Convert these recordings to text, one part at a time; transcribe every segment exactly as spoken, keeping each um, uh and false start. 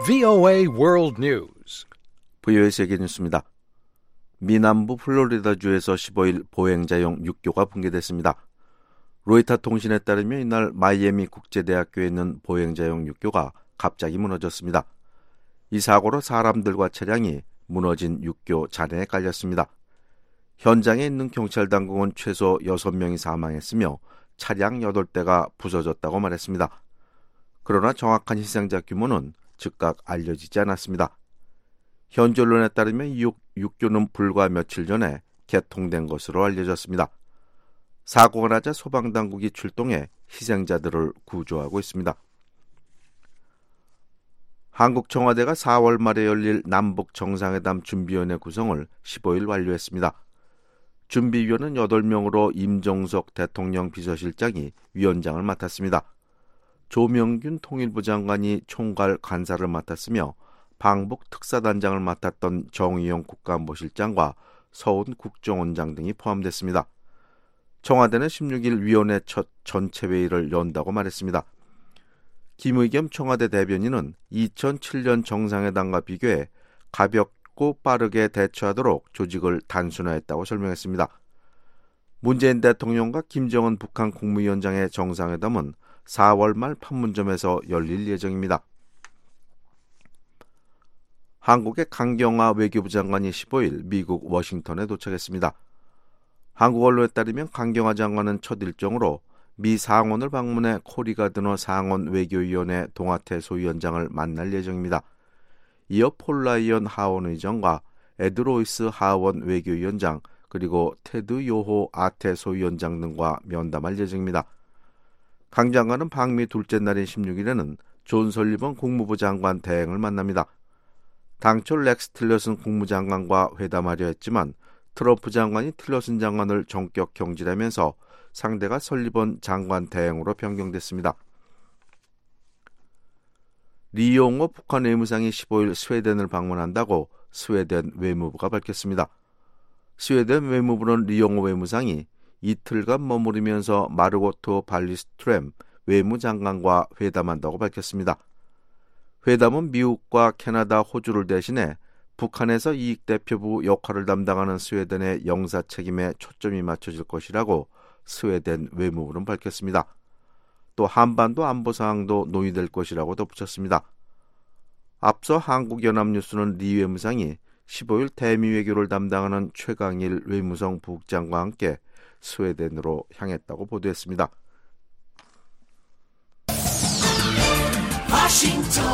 브이오에이 World News. 브이오에이 세계 뉴스입니다. 미남부 플로리다주에서 십오일 보행자용 육교가 붕괴됐습니다. 로이터 통신에 따르면 이날 마이애미 국제대학교에 있는 보행자용 육교가 갑자기 무너졌습니다. 이 사고로 사람들과 차량이 무너진 육교 잔해에 깔렸습니다. 현장에 있는 경찰 당국은 최소 여섯 명이 사망했으며 차량 여덟 대가 부서졌다고 말했습니다. 그러나 정확한 희생자 규모는 즉각 알려지지 않았습니다. 현지 언론에 따르면 이 육교는 불과 며칠 전에 개통된 것으로 알려졌습니다. 사고가 나자 소방당국이 출동해 희생자들을 구조하고 있습니다. 한국 청와대가 사월 말에 열릴 남북 정상회담 준비위원회 구성을 십오일 완료했습니다. 준비위원은 여덟 명으로 임종석 대통령 비서실장이 위원장을 맡았습니다. 조명균 통일부 장관이 총괄 간사를 맡았으며 방북 특사단장을 맡았던 정의용 국가안보실장과 서훈 국정원장 등이 포함됐습니다. 청와대는 십육일 위원회 첫 전체 회의를 연다고 말했습니다. 김의겸 청와대 대변인은 이천칠년 정상회담과 비교해 가볍고 빠르게 대처하도록 조직을 단순화했다고 설명했습니다. 문재인 대통령과 김정은 북한 국무위원장의 정상회담은 사월 말 판문점에서 열릴 예정입니다. 한국의 강경화 외교부 장관이 십오일 미국 워싱턴에 도착했습니다. 한국 언론에 따르면 강경화 장관은 첫 일정으로 미 상원을 방문해 코리가드너 상원 외교위원회 동아태 소위원장을 만날 예정입니다. 이어 폴 라이언 하원 의장과 에드 로이스 하원 외교위원장 그리고 테드 요호 아태 소위원장 등과 면담할 예정입니다. 강 장관은 방미 둘째 날인 십육일에는 존 설리번 국무부 장관 대행을 만납니다. 당초 렉스 틸러슨 국무장관과 회담하려 했지만 트럼프 장관이 틸러슨 장관을 전격 경질하면서 상대가 설리번 장관 대행으로 변경됐습니다. 리용호 북한 외무상이 십오일 스웨덴을 방문한다고 스웨덴 외무부가 밝혔습니다. 스웨덴 외무부는 리용호 외무상이 이틀간 머무르면서 마르고토 발리스트렘 외무장관과 회담한다고 밝혔습니다. 회담은 미국과 캐나다, 호주를 대신해 북한에서 이익대표부 역할을 담당하는 스웨덴의 영사 책임에 초점이 맞춰질 것이라고 스웨덴 외무부는 밝혔습니다. 또 한반도 안보 사항도 논의될 것이라고 덧붙였습니다. 앞서 한국연합뉴스는 리 외무상이 십오일 대미 외교를 담당하는 최강일 외무성 부국장과 함께 스웨덴으로 향했다고 보도했습니다. 워싱턴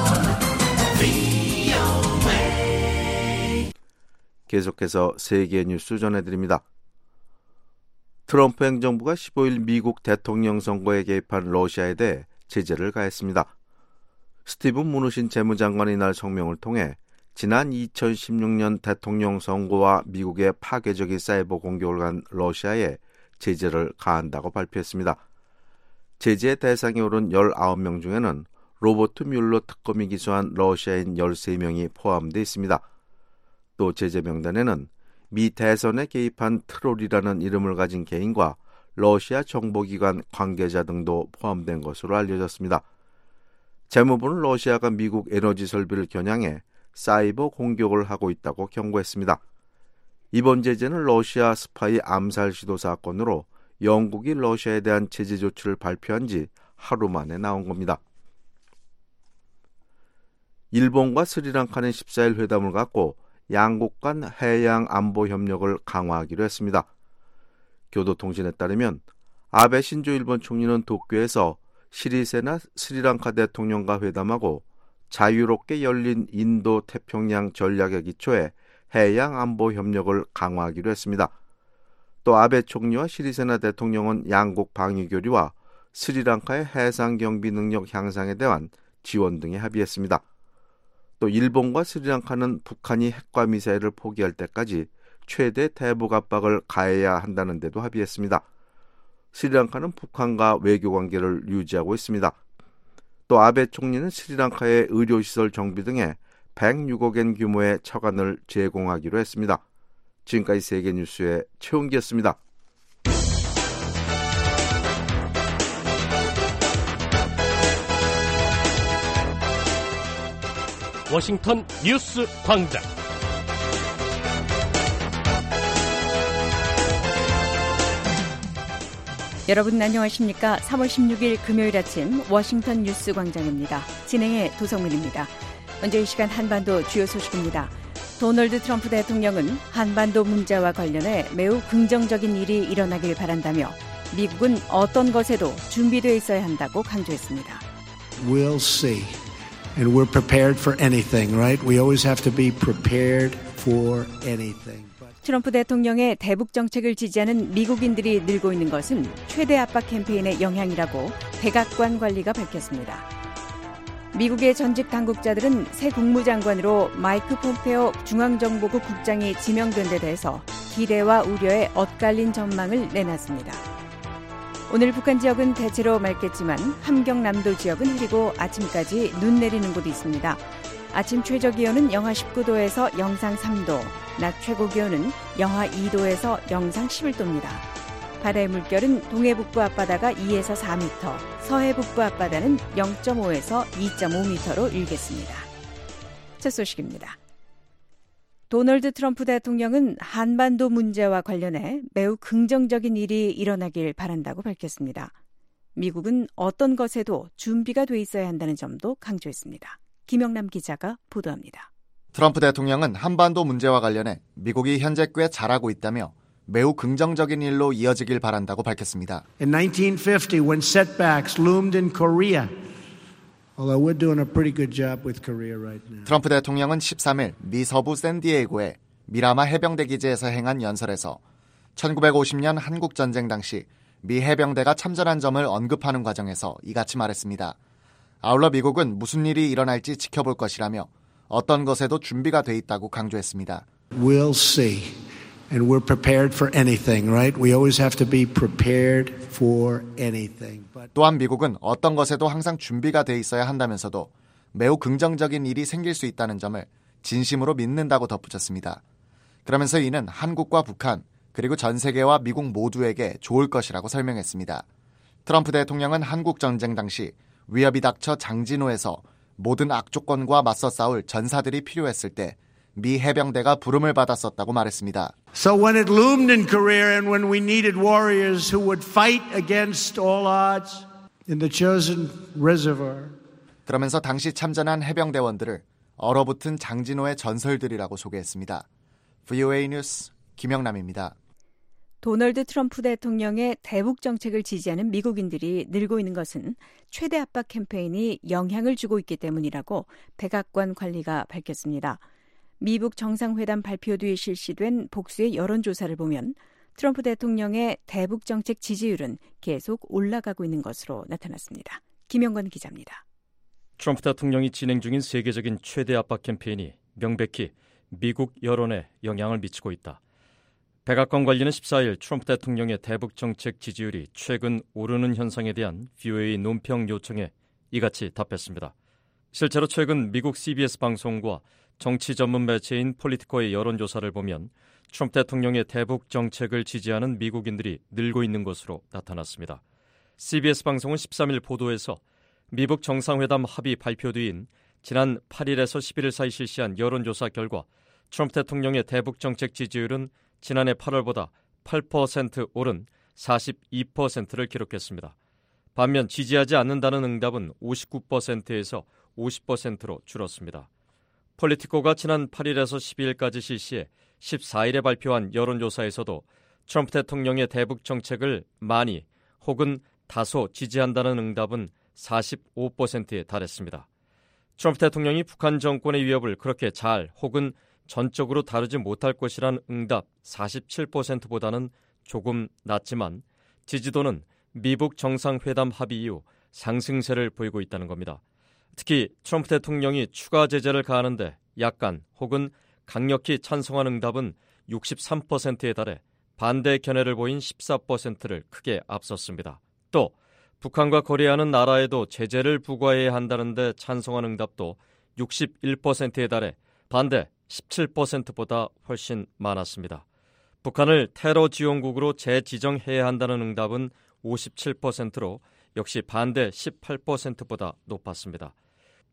브이오에이 계속해서 세계 뉴스 전해드립니다. 트럼프 행정부가 십오일 미국 대통령 선거에 개입한 러시아에 대해 제재를 가했습니다. 스티븐 무누신 재무장관이 이날 성명을 통해 지난 이천십육년 대통령 선거와 미국의 파괴적인 사이버 공격을 한 러시아에 제재를 가한다고 발표했습니다. 제재의 대상에 오른 열아홉 명 중에는 로버트 뮬러 특검이 기소한 러시아인 열세 명이 포함되어 있습니다. 또 제재 명단에는 미 대선에 개입한 트롤이라는 이름을 가진 개인과 러시아 정보기관 관계자 등도 포함된 것으로 알려졌습니다. 재무부는 러시아가 미국 에너지 설비를 겨냥해 사이버 공격을 하고 있다고 경고했습니다. 이번 제재는 러시아 스파이 암살 시도 사건으로 영국이 러시아에 대한 제재 조치를 발표한 지 하루 만에 나온 겁니다. 일본과 스리랑카는 십사일 회담을 갖고 양국 간 해양 안보 협력을 강화하기로 했습니다. 교도통신에 따르면 아베 신조 일본 총리는 도쿄에서 시리세나 스리랑카 대통령과 회담하고 자유롭게 열린 인도 태평양 전략에 기초해 해양 안보 협력을 강화하기로 했습니다. 또 아베 총리와 시리세나 대통령은 양국 방위 교류와 스리랑카의 해상 경비 능력 향상에 대한 지원 등에 합의했습니다. 또 일본과 스리랑카는 북한이 핵과 미사일을 포기할 때까지 최대 대북 압박을 가해야 한다는 데도 합의했습니다. 스리랑카는 북한과 외교관계를 유지하고 있습니다. 또 아베 총리는 스리랑카의 의료시설 정비 등에 백육억엔 규모의 처관을 제공하기로 했습니다. 지금까지 세계뉴스의 최홍기였습니다. 워싱턴 뉴스 광장. 여러분 안녕하십니까? 삼월 십육일 금요일 아침 워싱턴 뉴스 광장입니다. 진행의 도성민입니다. 먼저 이 시간 한반도 주요 소식입니다. 도널드 트럼프 대통령은 한반도 문제와 관련해 매우 긍정적인 일이 일어나길 바란다며 미국은 어떤 것에도 준비되어 있어야 한다고 강조했습니다. We'll see. And we're prepared for anything, right? We always have to be prepared for anything. 트럼프 대통령의 대북 정책을 지지하는 미국인들이 늘고 있는 것은 최대 압박 캠페인의 영향이라고 백악관 관리가 밝혔습니다. 미국의 전직 당국자들은 새 국무장관으로 마이크 폼페오 중앙정보국 국장이 지명된 데 대해서 기대와 우려에 엇갈린 전망을 내놨습니다. 오늘 북한 지역은 대체로 맑겠지만 함경남도 지역은 흐리고 아침까지 눈 내리는 곳이 있습니다. 아침 최저기온은 영하 십구도에서 영상 삼도, 낮 최고기온은 영하 이도에서 영상 십일도입니다. 바다의 물결은 동해북부 앞바다가 이에서 사 미터, 서해북부 앞바다는 영점오에서 이점오 미터로 일겠습니다. 첫 소식입니다. 도널드 트럼프 대통령은 한반도 문제와 관련해 매우 긍정적인 일이 일어나길 바란다고 밝혔습니다. 미국은 어떤 것에도 준비가 돼 있어야 한다는 점도 강조했습니다. 김영남 기자가 보도합니다. 트럼프 대통령은 한반도 문제와 관련해 미국이 현재 꽤 잘하고 있다며 매우 긍정적인 일로 이어지길 바란다고 밝혔습니다. In nineteen fifty, when setbacks loomed in Korea, although we're doing a pretty good job with Korea right now. 트럼프 대통령은 십삼일 미 서부 샌디에이고의 미라마 해병대 기지에서 행한 연설에서 천구백오십년 한국전쟁 당시 미 해병대가 참전한 점을 언급하는 과정에서 이같이 말했습니다. 아울러 미국은 무슨 일이 일어날지 지켜볼 것이라며 어떤 것에도 준비가 돼 있다고 강조했습니다. We'll see. And we're prepared for anything, right? We always have to be prepared for anything. But... 또한 미국은 어떤 것에도 항상 준비가 돼 있어야 한다면서도 매우 긍정적인 일이 생길 수 있다는 점을 진심으로 믿는다고 덧붙였습니다. 그러면서 이는 한국과 북한 그리고 전 세계와 미국 모두에게 좋을 것이라고 설명했습니다. 트럼프 대통령은 한국 전쟁 당시 위협이 닥쳐 장진호에서 모든 악조건과 맞서 싸울 전사들이 필요했을 때 미 해병대가 부름을 받았었다고 말했습니다. So when it loomed in Korea and when we needed warriors who would fight against all odds in the chosen reservoir. 그러면서 당시 참전한 해병대원들을 얼어붙은 장진호의 전설들이라고 소개했습니다. 브이오에이 뉴스 김영남입니다. 도널드 트럼프 대통령의 대북 정책을 지지하는 미국인들이 늘고 있는 것은 최대 압박 캠페인이 영향을 주고 있기 때문이라고 백악관 관리가 밝혔습니다. 미북 정상회담 발표 뒤에 실시된 복수의 여론조사를 보면 트럼프 대통령의 대북 정책 지지율은 계속 올라가고 있는 것으로 나타났습니다. 김영건 기자입니다. 트럼프 대통령이 진행 중인 세계적인 최대 압박 캠페인이 명백히 미국 여론에 영향을 미치고 있다. 백악관 관리는 십사일 트럼프 대통령의 대북 정책 지지율이 최근 오르는 현상에 대한 브이오에이 논평 요청에 이같이 답했습니다. 실제로 최근 미국 씨비에스 방송과 정치 전문 매체인 폴리티코의 여론조사를 보면 트럼프 대통령의 대북 정책을 지지하는 미국인들이 늘고 있는 것으로 나타났습니다. 씨비에스 방송은 십삼일 보도에서 미북 정상회담 합의 발표 뒤인 지난 팔일에서 십일일 사이 실시한 여론조사 결과 트럼프 대통령의 대북 정책 지지율은 지난해 팔월보다 팔 퍼센트 오른 사십이 퍼센트를 기록했습니다. 반면 지지하지 않는다는 응답은 오십구 퍼센트에서 오십 퍼센트로 줄었습니다. 폴리티코가 지난 팔일에서 십이일까지 실시해 십사일에 발표한 여론조사에서도 트럼프 대통령의 대북 정책을 많이 혹은 다소 지지한다는 응답은 사십오 퍼센트에 달했습니다. 트럼프 대통령이 북한 정권의 위협을 그렇게 잘 혹은 전적으로 다루지 못할 것이란 응답 사십칠 퍼센트보다는 조금 낮지만 지지도는 미북 정상회담 합의 이후 상승세를 보이고 있다는 겁니다. 특히 트럼프 대통령이 추가 제재를 가하는데 약간 혹은 강력히 찬성한 응답은 육십삼 퍼센트에 달해 반대 견해를 보인 십사 퍼센트를 크게 앞섰습니다. 또 북한과 거래하는 나라에도 제재를 부과해야 한다는데 찬성한 응답도 육십일 퍼센트에 달해 반대 십칠 퍼센트보다 훨씬 많았습니다. 북한을 테러 지원국으로 재지정해야 한다는 응답은 오십칠 퍼센트로 역시 반대 십팔 퍼센트보다 높았습니다.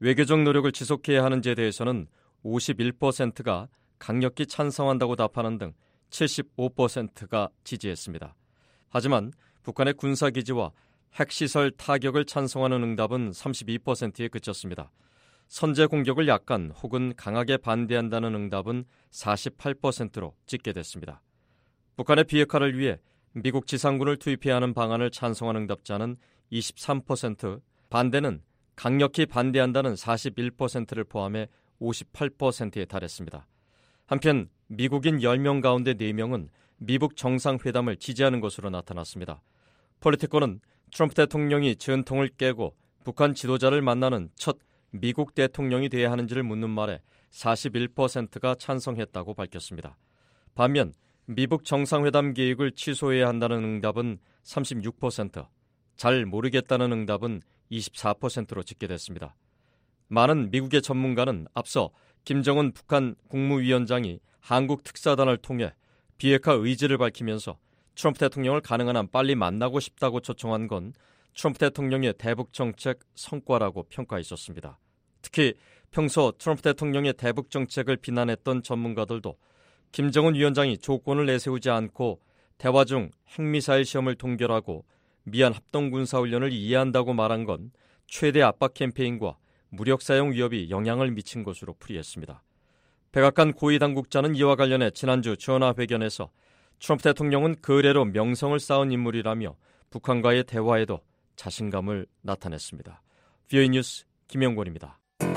외교적 노력을 지속해야 하는지에 대해서는 오십일 퍼센트가 강력히 찬성한다고 답하는 등 칠십오 퍼센트가 지지했습니다. 하지만 북한의 군사기지와 핵시설 타격을 찬성하는 응답은 삼십이 퍼센트에 그쳤습니다. 선제 공격을 약간 혹은 강하게 반대한다는 응답은 사십팔 퍼센트로 집계됐습니다. 북한의 비핵화를 위해 미국 지상군을 투입해야 하는 방안을 찬성한 응답자는 이십삼 퍼센트, 반대는 강력히 반대한다는 사십일 퍼센트를 포함해 오십팔 퍼센트에 달했습니다. 한편 미국인 열 명 가운데 네 명은 미북 정상회담을 지지하는 것으로 나타났습니다. 폴리티코는 트럼프 대통령이 전통을 깨고 북한 지도자를 만나는 첫 미국 대통령이 돼야 하는지를 묻는 말에 사십일 퍼센트가 찬성했다고 밝혔습니다. 반면 미북 정상회담 계획을 취소해야 한다는 응답은 삼십육 퍼센트, 잘 모르겠다는 응답은 이십사 퍼센트로 집계됐습니다. 많은 미국의 전문가는 앞서 김정은 북한 국무위원장이 한국 특사단을 통해 비핵화 의지를 밝히면서 트럼프 대통령을 가능한 한 빨리 만나고 싶다고 초청한 건 트럼프 대통령의 대북 정책 성과라고 평가했었습니다. 특히 평소 트럼프 대통령의 대북 정책을 비난했던 전문가들도 김정은 위원장이 조건을 내세우지 않고 대화 중 핵미사일 시험을 동결하고 미한 합동군사훈련을 이해한다고 말한 건 최대 압박 캠페인과 무력 사용 위협이 영향을 미친 것으로 풀이했습니다. 백악관 고위 당국자는 이와 관련해 지난주 전화회견에서 트럼프 대통령은 거래로 명성을 쌓은 인물이라며 북한과의 대화에도 자신감을 나타냈습니다. 비오이 뉴스 김영권입니다.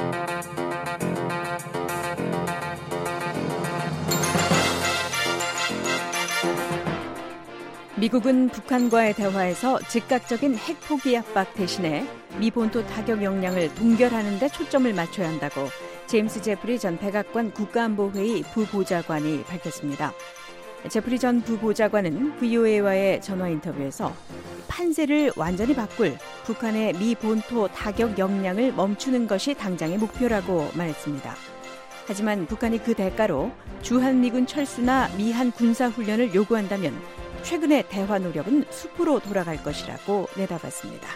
미국은 북한과의 대화에서 즉각적인 핵 포기 압박 대신에 미 본토 타격 역량을 동결하는 데 초점을 맞춰야 한다고 제임스 제프리 전 백악관 국가안보회의 부보좌관이 밝혔습니다. 제프리 전 부보좌관은 브이오에이와의 전화 인터뷰에서 판세를 완전히 바꿀 북한의 미 본토 타격 역량을 멈추는 것이 당장의 목표라고 말했습니다. 하지만 북한이 그 대가로 주한미군 철수나 미한 군사훈련을 요구한다면 최근의 대화 노력은 숲으로 돌아갈 것이라고 내다봤습니다.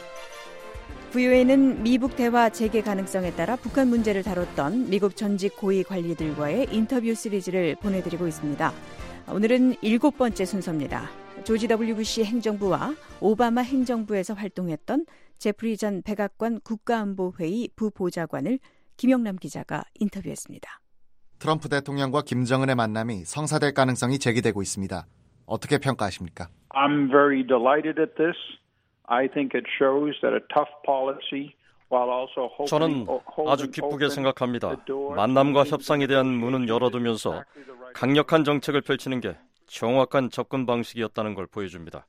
브이오에이는 미북 대화 재개 가능성에 따라 북한 문제를 다뤘던 미국 전직 고위 관리들과의 인터뷰 시리즈를 보내드리고 있습니다. 오늘은 일곱 번째 순서입니다. 조지 더블유 부시 행정부와 오바마 행정부에서 활동했던 제프리 전 백악관 국가안보회의 부보좌관을 김영남 기자가 인터뷰했습니다. 트럼프 대통령과 김정은의 만남이 성사될 가능성이 제기되고 있습니다. 어떻게 평가하십니까? I'm very delighted at this. I think it shows that a tough policy while also 저는 아주 기쁘게 생각합니다. 만남과 협상에 대한 문은 열어두면서 강력한 정책을 펼치는 게 정확한 접근 방식이었다는 걸 보여줍니다.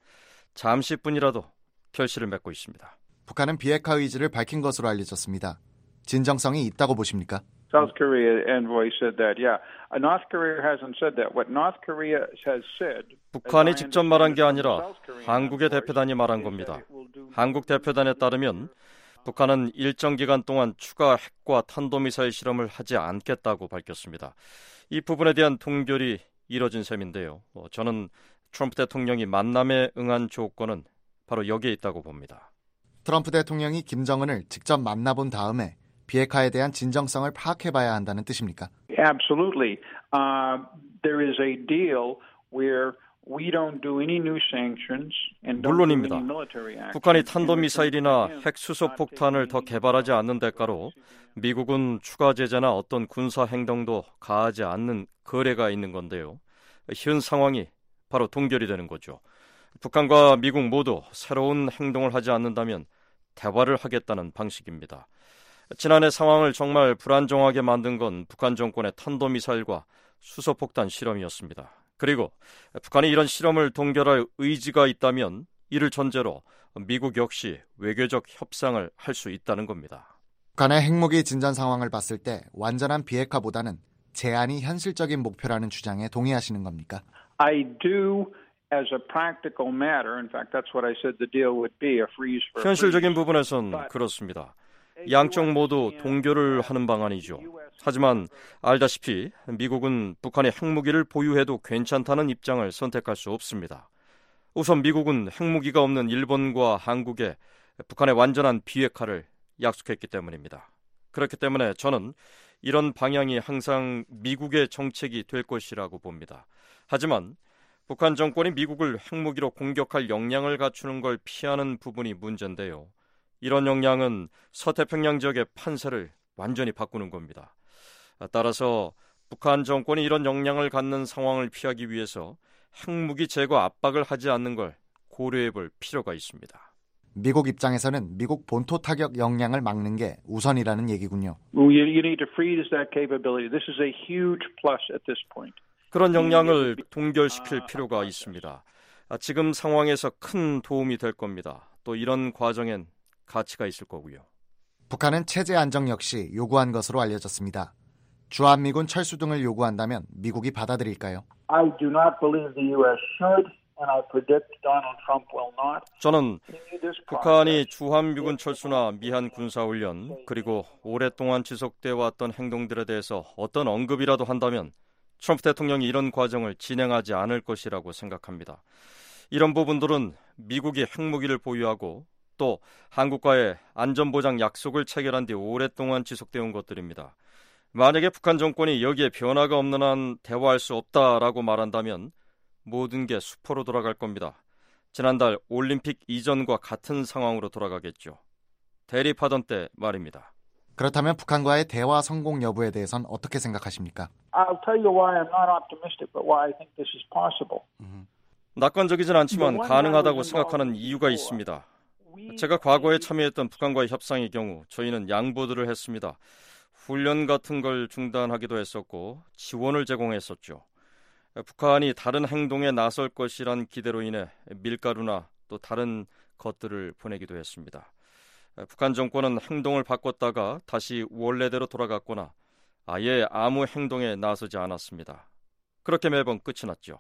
잠시뿐이라도 결실을 맺고 있습니다. 북한은 비핵화 의지를 밝힌 것으로 알려졌습니다. 진정성이 있다고 보십니까? South Korea envoy said that. Yeah, North Korea hasn't said that. What North Korea has said. 북한이 직접 말한 게 아니라 한국의 대표단이 말한 겁니다. 한국 대표단에 따르면 북한은 일정 기간 동안 추가 핵과 탄도미사일 실험을 하지 않겠다고 밝혔습니다. 이 부분에 대한 동결이 이뤄진 셈인데요. 저는 트럼프 대통령이 만남에 응한 조건은 바로 여기에 있다고 봅니다. 트럼프 대통령이 김정은을 직접 만나본 다음에 비핵화에 대한 진정성을 파악해봐야 한다는 뜻입니까? Absolutely. Uh, there is a deal where we don't do any new sanctions and don't do any 물론입니다. military action. 북한이 탄도미사일이나 핵수소폭탄을 더 개발하지 않는 대가로 미국은 추가 제재나 어떤 군사 행동도 가하지 않는 거래가 있는 건데요. 현 상황이 바로 동결이 되는 거죠. 북한과 미국 모두 새로운 행동을 하지 않는다면 대화를 하겠다는 방식입니다. 지난해 상황을 정말 불안정하게 만든 건 북한 정권의 탄도미사일과 수소폭탄 실험이었습니다. 그리고 북한이 이런 실험을 동결할 의지가 있다면 이를 전제로 미국 역시 외교적 협상을 할 수 있다는 겁니다. 북한의 핵무기 진전 상황을 봤을 때 완전한 비핵화보다는 제한이 현실적인 목표라는 주장에 동의하시는 겁니까? I do as a practical matter. In fact, that's what I said the deal would be, a freeze for 현실적인 부분에선 그렇습니다. 양쪽 모두 동결을 하는 방안이죠. 하지만 알다시피 미국은 북한이 핵무기를 보유해도 괜찮다는 입장을 선택할 수 없습니다. 우선 미국은 핵무기가 없는 일본과 한국에 북한의 완전한 비핵화를 약속했기 때문입니다. 그렇기 때문에 저는 이런 방향이 항상 미국의 정책이 될 것이라고 봅니다. 하지만 북한 정권이 미국을 핵무기로 공격할 역량을 갖추는 걸 피하는 부분이 문제인데요. 이런 역량은 서태평양 지역의 판세를 완전히 바꾸는 겁니다. 따라서 북한 정권이 이런 역량을 갖는 상황을 피하기 위해서 핵무기 제거 압박을 하지 않는 걸 고려해 볼 필요가 있습니다. 미국 입장에서는 미국 본토 타격 역량을 막는 게 우선이라는 얘기군요. You need to freeze that capability. This is a huge plus at this point. 그런 역량을 동결시킬 필요가 있습니다. 지금 상황에서 큰 도움이 될 겁니다. 또 이런 과정엔 가치가 있을 거고요. 북한은 체제 안정 역시 요구한 것으로 알려졌습니다. 주한미군 철수 등을 요구한다면 미국이 받아들일까요? I do not believe the U S should. 저는 북한이 주한미군 철수나 미한 군사훈련 그리고 오랫동안 지속되어 왔던 행동들에 대해서 어떤 언급이라도 한다면 트럼프 대통령이 이런 과정을 진행하지 않을 것이라고 생각합니다. 이런 부분들은 미국이 핵무기를 보유하고 또 한국과의 안전보장 약속을 체결한 뒤 오랫동안 지속되어 온 것들입니다. 만약에 북한 정권이 여기에 변화가 없는 한 대화할 수 없다라고 말한다면 모든 게 수포로 돌아갈 겁니다. 지난달 올림픽 이전과 같은 상황으로 돌아가겠죠. 대립하던 때 말입니다. 그렇다면 북한과의 대화 성공 여부에 대해선 어떻게 생각하십니까? I'll tell you why I'm not optimistic, but why I think this is possible. 낙관적이진 않지만 가능하다고 생각하는 이유가 있습니다. 제가 과거에 참여했던 북한과의 협상의 경우 저희는 양보들을 했습니다. 훈련 같은 걸 중단하기도 했었고 지원을 제공했었죠. 북한이 다른 행동에 나설 것이란 기대로 인해 밀가루나 또 다른 것들을 보내기도 했습니다. 북한 정권은 행동을 바꿨다가 다시 원래대로 돌아갔거나 아예 아무 행동에 나서지 않았습니다. 그렇게 매번 끝이 났죠.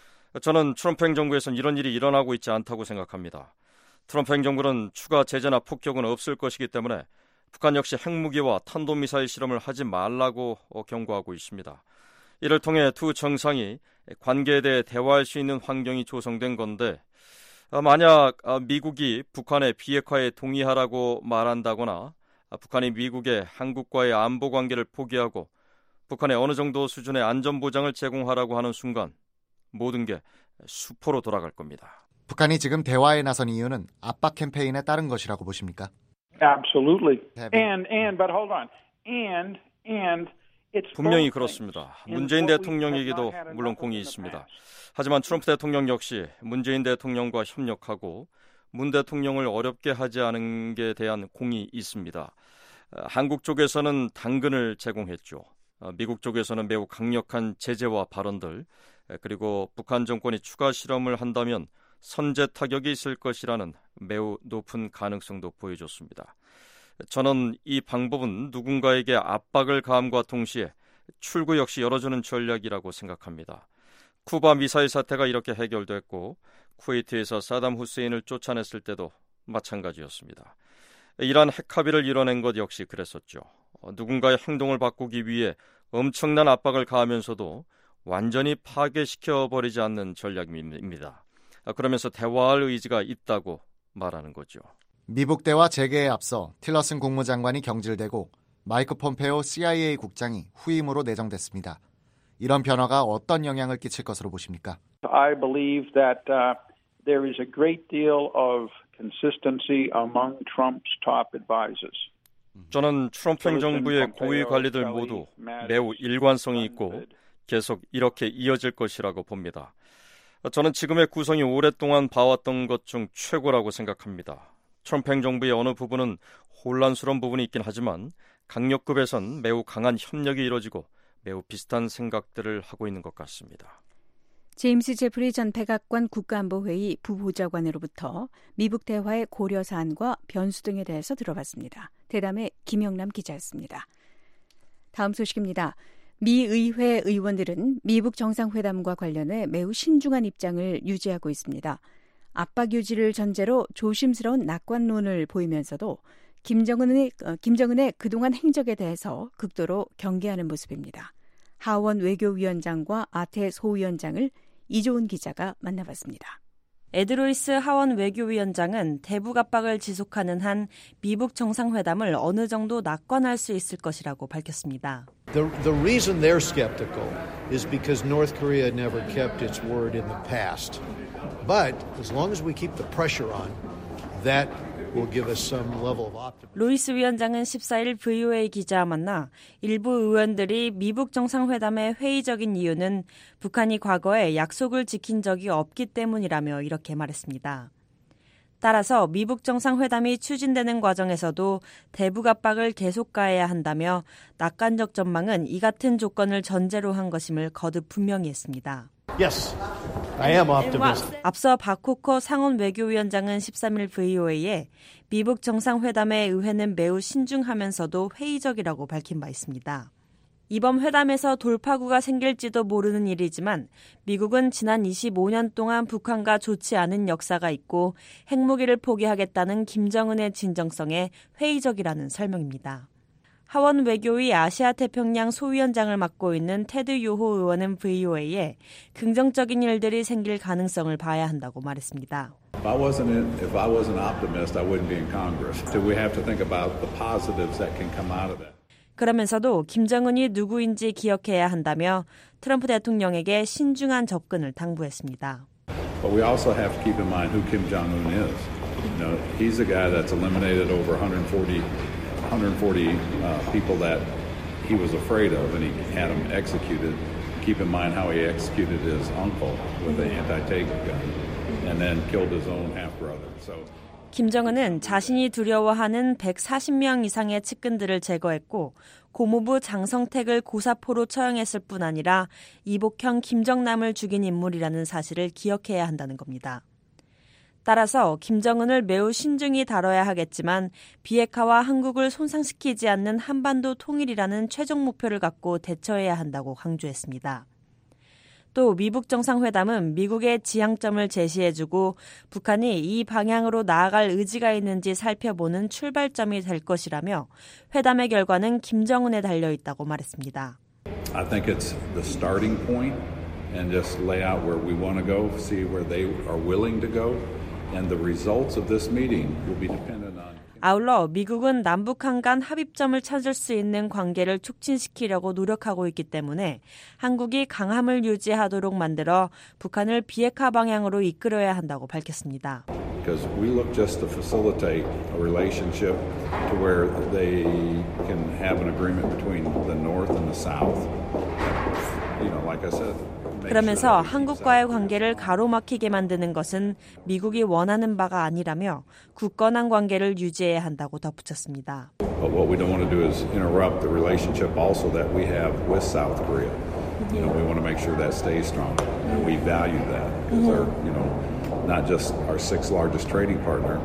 저는 트럼프 행정부에서는 이런 일이 일어나고 있지 않다고 생각합니다. 트럼프 행정부는 추가 제재나 폭격은 없을 것이기 때문에 북한 역시 핵무기와 탄도미사일 실험을 하지 말라고 경고하고 있습니다. 이를 통해 두 정상이 관계에 대해 대화할 수 있는 환경이 조성된 건데 만약 미국이 북한의 비핵화에 동의하라고 말한다거나 북한이 미국의 한국과의 안보 관계를 포기하고 북한에 어느 정도 수준의 안전보장을 제공하라고 하는 순간 모든 게 수포로 돌아갈 겁니다. 북한이 지금 대화에 나선 이유는 압박 캠페인에 따른 것이라고 보십니까? Absolutely. And and but hold on. And and 분명히 그렇습니다. 문재인 대통령에게도 물론 공이 있습니다. 하지만 트럼프 대통령 역시 문재인 대통령과 협력하고 문 대통령을 어렵게 하지 않은 게 대한 공이 있습니다. 한국 쪽에서는 당근을 제공했죠. 미국 쪽에서는 매우 강력한 제재와 발언들, 그리고 북한 정권이 추가 실험을 한다면 선제 타격이 있을 것이라는 매우 높은 가능성도 보여줬습니다. 저는 이 방법은 누군가에게 압박을 가함과 동시에 출구 역시 열어주는 전략이라고 생각합니다. 쿠바 미사일 사태가 이렇게 해결됐고 쿠웨이트에서 사담 후세인을 쫓아냈을 때도 마찬가지였습니다. 이란 핵 합의를 이뤄낸 것 역시 그랬었죠. 누군가의 행동을 바꾸기 위해 엄청난 압박을 가하면서도 완전히 파괴시켜버리지 않는 전략입니다. 그러면서 대화할 의지가 있다고 말하는 거죠. 미북 대화 재개에 앞서 틸러슨 국무장관이 경질되고 마이크 폼페오 씨아이에이 국장이 후임으로 내정됐습니다. 이런 변화가 어떤 영향을 끼칠 것으로 보십니까? I believe that uh, there is a great deal of consistency among Trump's top advisors. 저는 트럼프 행정부의 고위 관리들 모두 매우 일관성이 있고 계속 이렇게 이어질 것이라고 봅니다. 저는 지금의 구성이 오랫동안 봐왔던 것 중 최고라고 생각합니다. 트럼프 행정부의 어느 부분은 혼란스러운 부분이 있긴 하지만 강력급에선 매우 강한 협력이 이루어지고 매우 비슷한 생각들을 하고 있는 것 같습니다. 제임스 제프리 전 백악관 국가안보회의 부보좌관으로부터 미북 대화의 고려 사안과 변수 등에 대해서 들어봤습니다. 대담의 김영남 기자였습니다. 다음 소식입니다. 미 의회 의원들은 미북 정상회담과 관련해 매우 신중한 입장을 유지하고 있습니다. 압박 유지를 전제로 조심스러운 낙관론을 보이면서도 김정은의, 김정은의 그동안 행적에 대해서 극도로 경계하는 모습입니다. 하원 외교위원장과 아태 소위원장을 이조은 기자가 만나봤습니다. 에드 루이스 하원 외교위원장은 대북 압박을 지속하는 한 미북 정상회담을 어느 정도 낙관할 수 있을 것이라고 밝혔습니다. The, the reason they're skeptical is because North Korea never kept its word in the past. But as long as we keep the pressure on, that will give us some level of optimism. 루이스 위원장은 십사일 브이오에이 기자와 만나 일부 의원들이 미북 정상회담의 회의적인 이유는 북한이 과거에 약속을 지킨 적이 없기 때문이라며 이렇게 말했습니다. 따라서 미북 정상회담이 추진되는 과정에서도 대북 압박을 계속 가해야 한다며 낙관적 전망은 이 같은 조건을 전제로 한 것임을 거듭 분명히 했습니다. Yes, I am optimistic. 앞서 박호커 상원 외교위원장은 십삼일 브이오에이에 미북 정상회담의 의회는 매우 신중하면서도 회의적이라고 밝힌 바 있습니다. 이번 회담에서 돌파구가 생길지도 모르는 일이지만 미국은 지난 이십오년 동안 북한과 좋지 않은 역사가 있고 핵무기를 포기하겠다는 김정은의 진정성에 회의적이라는 설명입니다. 하원 외교위 아시아태평양 소위원장을 맡고 있는 테드 요호 의원은 브이오에이에 긍정적인 일들이 생길 가능성을 봐야 한다고 말했습니다. If I wasn't in, if I wasn't an optimist, I wouldn't be in Congress. So we have to think about the positives that can come out of that. 그러면서도 김정은이 누구인지 기억해야 한다며 트럼프 대통령에게 신중한 접근을 당부했습니다. But we also have to keep in mind who Kim Jong-un is. You know, he's a guy that's eliminated over one hundred forty, one hundred forty uh, people that he was afraid of, and he had them executed. Keep in mind how he executed his uncle with an anti-tank gun, and then killed his own half-brother. So. 김정은은 자신이 두려워하는 백사십 명 이상의 측근들을 제거했고 고모부 장성택을 고사포로 처형했을 뿐 아니라 이복형 김정남을 죽인 인물이라는 사실을 기억해야 한다는 겁니다. 따라서 김정은을 매우 신중히 다뤄야 하겠지만 비핵화와 한국을 손상시키지 않는 한반도 통일이라는 최종 목표를 갖고 대처해야 한다고 강조했습니다. 또 미북 정상회담은 미국의 지향점을 제시해주고 북한이 이 방향으로 나아갈 의지가 있는지 살펴보는 출발점이 될 것이라며 회담의 결과는 김정은에 달려있다고 말했습니다. I think it's the starting point and just lay out where we want to go, see where they are willing to go, and the results of this meeting will be dependent on 아울러 미국은 남북한 간 합의점을 찾을 수 있는 관계를 촉진시키려고 노력하고 있기 때문에 한국이 강함을 유지하도록 만들어 북한을 비핵화 방향으로 이끌어야 한다고 밝혔습니다. Because we look just to facilitate a relationship to where they can have an agreement between the North and the South. You know, like I said. 그러면서 한국과의 관계를 가로막히게 만드는 것은 미국이 원하는 바가 아니라며 굳건한 관계를 유지해야 한다고 덧붙였습니다. But what we don't want to do is interrupt the relationship also that we have with South Korea. You know, we want to make sure that stays strong, and we value that because they're, you know, not just our sixth largest trading partner.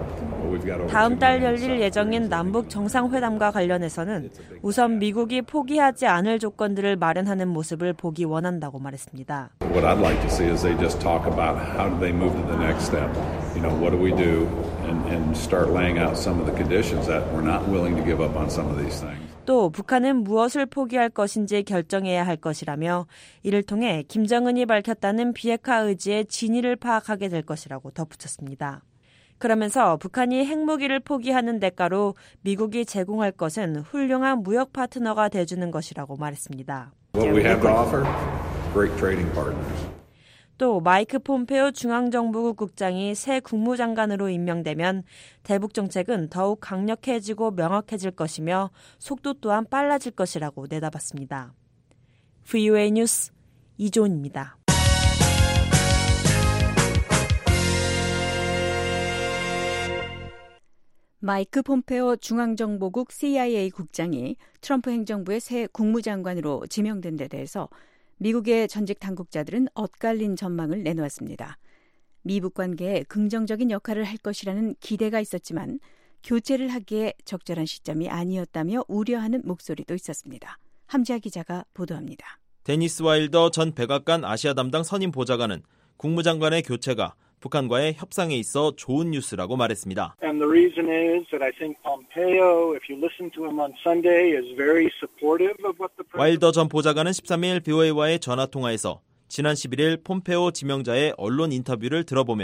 다음 달 열릴 예정인 남북 정상회담과 관련해서는 우선 미국이 포기하지 않을 조건들을 마련하는 모습을 보기 원한다고 말했습니다. What I'd like to see is they just talk about how do they move to the next step. You know, what do we do and, and start laying out some of the conditions that we're not willing to give up on some of these things. 또 북한은 무엇을 포기할 것인지 결정해야 할 것이라며 이를 통해 김정은이 밝혔다는 비핵화 의지의 진위를 파악하게 될 것이라고 덧붙였습니다. 그러면서 북한이 핵무기를 포기하는 대가로 미국이 제공할 것은 훌륭한 무역 파트너가 돼주는 것이라고 말했습니다. What we have to offer, great trading partners. 또 마이크 폼페오 중앙정부국 국장이 새 국무장관으로 임명되면 대북 정책은 더욱 강력해지고 명확해질 것이며 속도 또한 빨라질 것이라고 내다봤습니다. 브이오에이 뉴스 이조은입니다. 마이크 폼페오 중앙정보국 씨아이에이 국장이 트럼프 행정부의 새 국무장관으로 지명된 데 대해서 미국의 전직 당국자들은 엇갈린 전망을 내놓았습니다. 미북 관계에 긍정적인 역할을 할 것이라는 기대가 있었지만 교체를 하기에 적절한 시점이 아니었다며 우려하는 목소리도 있었습니다. 함지아 기자가 보도합니다. 데니스 와일더 전 백악관 아시아 담당 선임 보좌관은 국무장관의 교체가 북한과의 협상에 있어 좋은 뉴스라고 말했습니다. And the reason is that I think Pompeo, if you listen to him on Sunday, is very supportive of what the president. 와일더 전 보좌관은 십삼일 브이오에이와의 전화 통화에서 지난 십일일 폼페오 지명자의 언론 인터뷰를 들어보면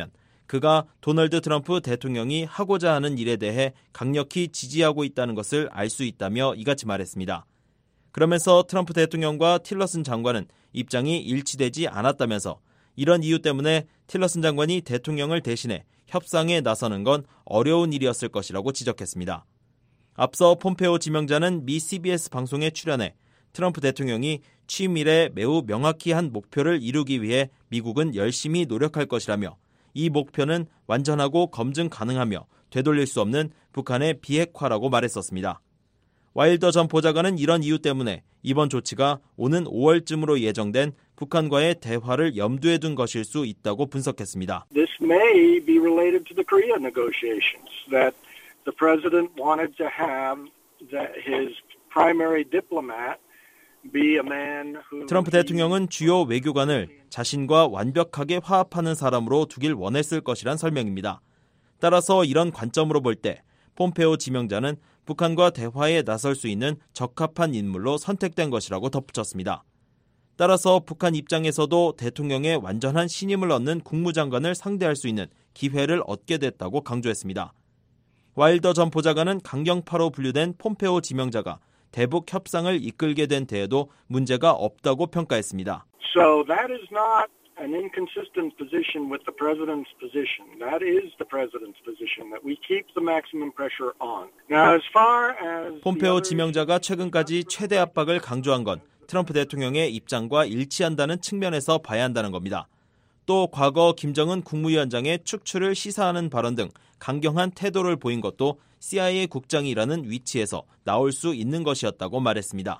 그가 도널드 트럼프 대통령이 하고자 하는 일에 대해 강력히 지지하고 있다는 것을 알 수 있다며 이같이 말했습니다. 그러면서 트럼프 대통령과 틸러슨 장관은 입장이 일치되지 않았다면서 이런 이유 때문에 틸러슨 장관이 대통령을 대신해 협상에 나서는 건 어려운 일이었을 것이라고 지적했습니다. 앞서 폼페오 지명자는 미 씨비에스 방송에 출연해 트럼프 대통령이 취임 이래 매우 명확히 한 목표를 이루기 위해 미국은 열심히 노력할 것이라며 이 목표는 완전하고 검증 가능하며 되돌릴 수 없는 북한의 비핵화라고 말했었습니다. 와일더 전 보좌관은 이런 이유 때문에 이번 조치가 오는 오월쯤으로 예정된 북한과의 대화를 염두에 둔 것일 수 있다고 분석했습니다. This may be related to the Korea negotiations that the president wanted to have that his primary diplomat be a man who 트럼프 대통령은 주요 외교관을 자신과 완벽하게 화합하는 사람으로 두길 원했을 것이란 설명입니다. 따라서 이런 관점으로 볼 때 폼페오 지명자는 북한과 대화에 나설 수 있는 적합한 인물로 선택된 것이라고 덧붙였습니다. 따라서 북한 입장에서도 대통령의 완전한 신임을 얻는 국무장관을 상대할 수 있는 기회를 얻게 됐다고 강조했습니다. 와일더 전 보좌관은 강경파로 분류된 폼페오 지명자가 대북 협상을 이끌게 된 데에도 문제가 없다고 평가했습니다. So that is not an inconsistent position with the president's position. That is the president's position, that we keep the maximum pressure on. Now, as far as 폼페오 지명자가 최근까지 최대 압박을 강조한 건 트럼프 대통령의 입장과 일치한다는 측면에서 봐야 한다는 겁니다. 또 과거 김정은 국무위원장의 축출을 시사하는 발언 등 강경한 태도를 보인 것도 씨아이에이 국장이라는 위치에서 나올 수 있는 것이었다고 말했습니다.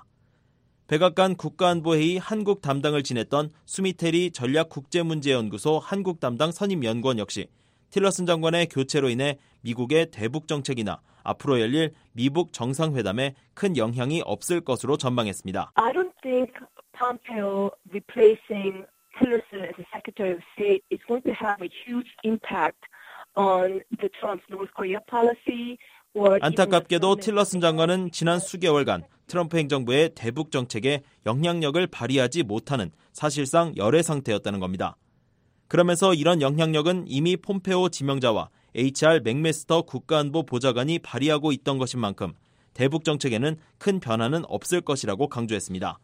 백악관 국가안보회의 한국 담당을 지냈던 수미테리 전략국제문제연구소 한국 담당 선임연구원 역시 틸러슨 장관의 교체로 인해 미국의 대북 정책이나 앞으로 열릴 미북 정상회담에 큰 영향이 없을 것으로 전망했습니다. I don't think Pompeo replacing Tillerson as the Secretary of State is going to have a huge impact on the Trump's North Korea policy. 안타깝게도 틸러슨 장관은 지난 수개월간 트럼프 행정부의 대북 정책에 영향력을 발휘하지 못하는 사실상 열애 상태였다는 겁니다. 그러면서 이런 영향력은 이미 폼페오 지명자와 에이치알 맥메스터 국가안보 보좌관이 발휘하고 있던 것인 만큼 대북 정책에는 큰 변화는 없을 것이라고 강조했습니다.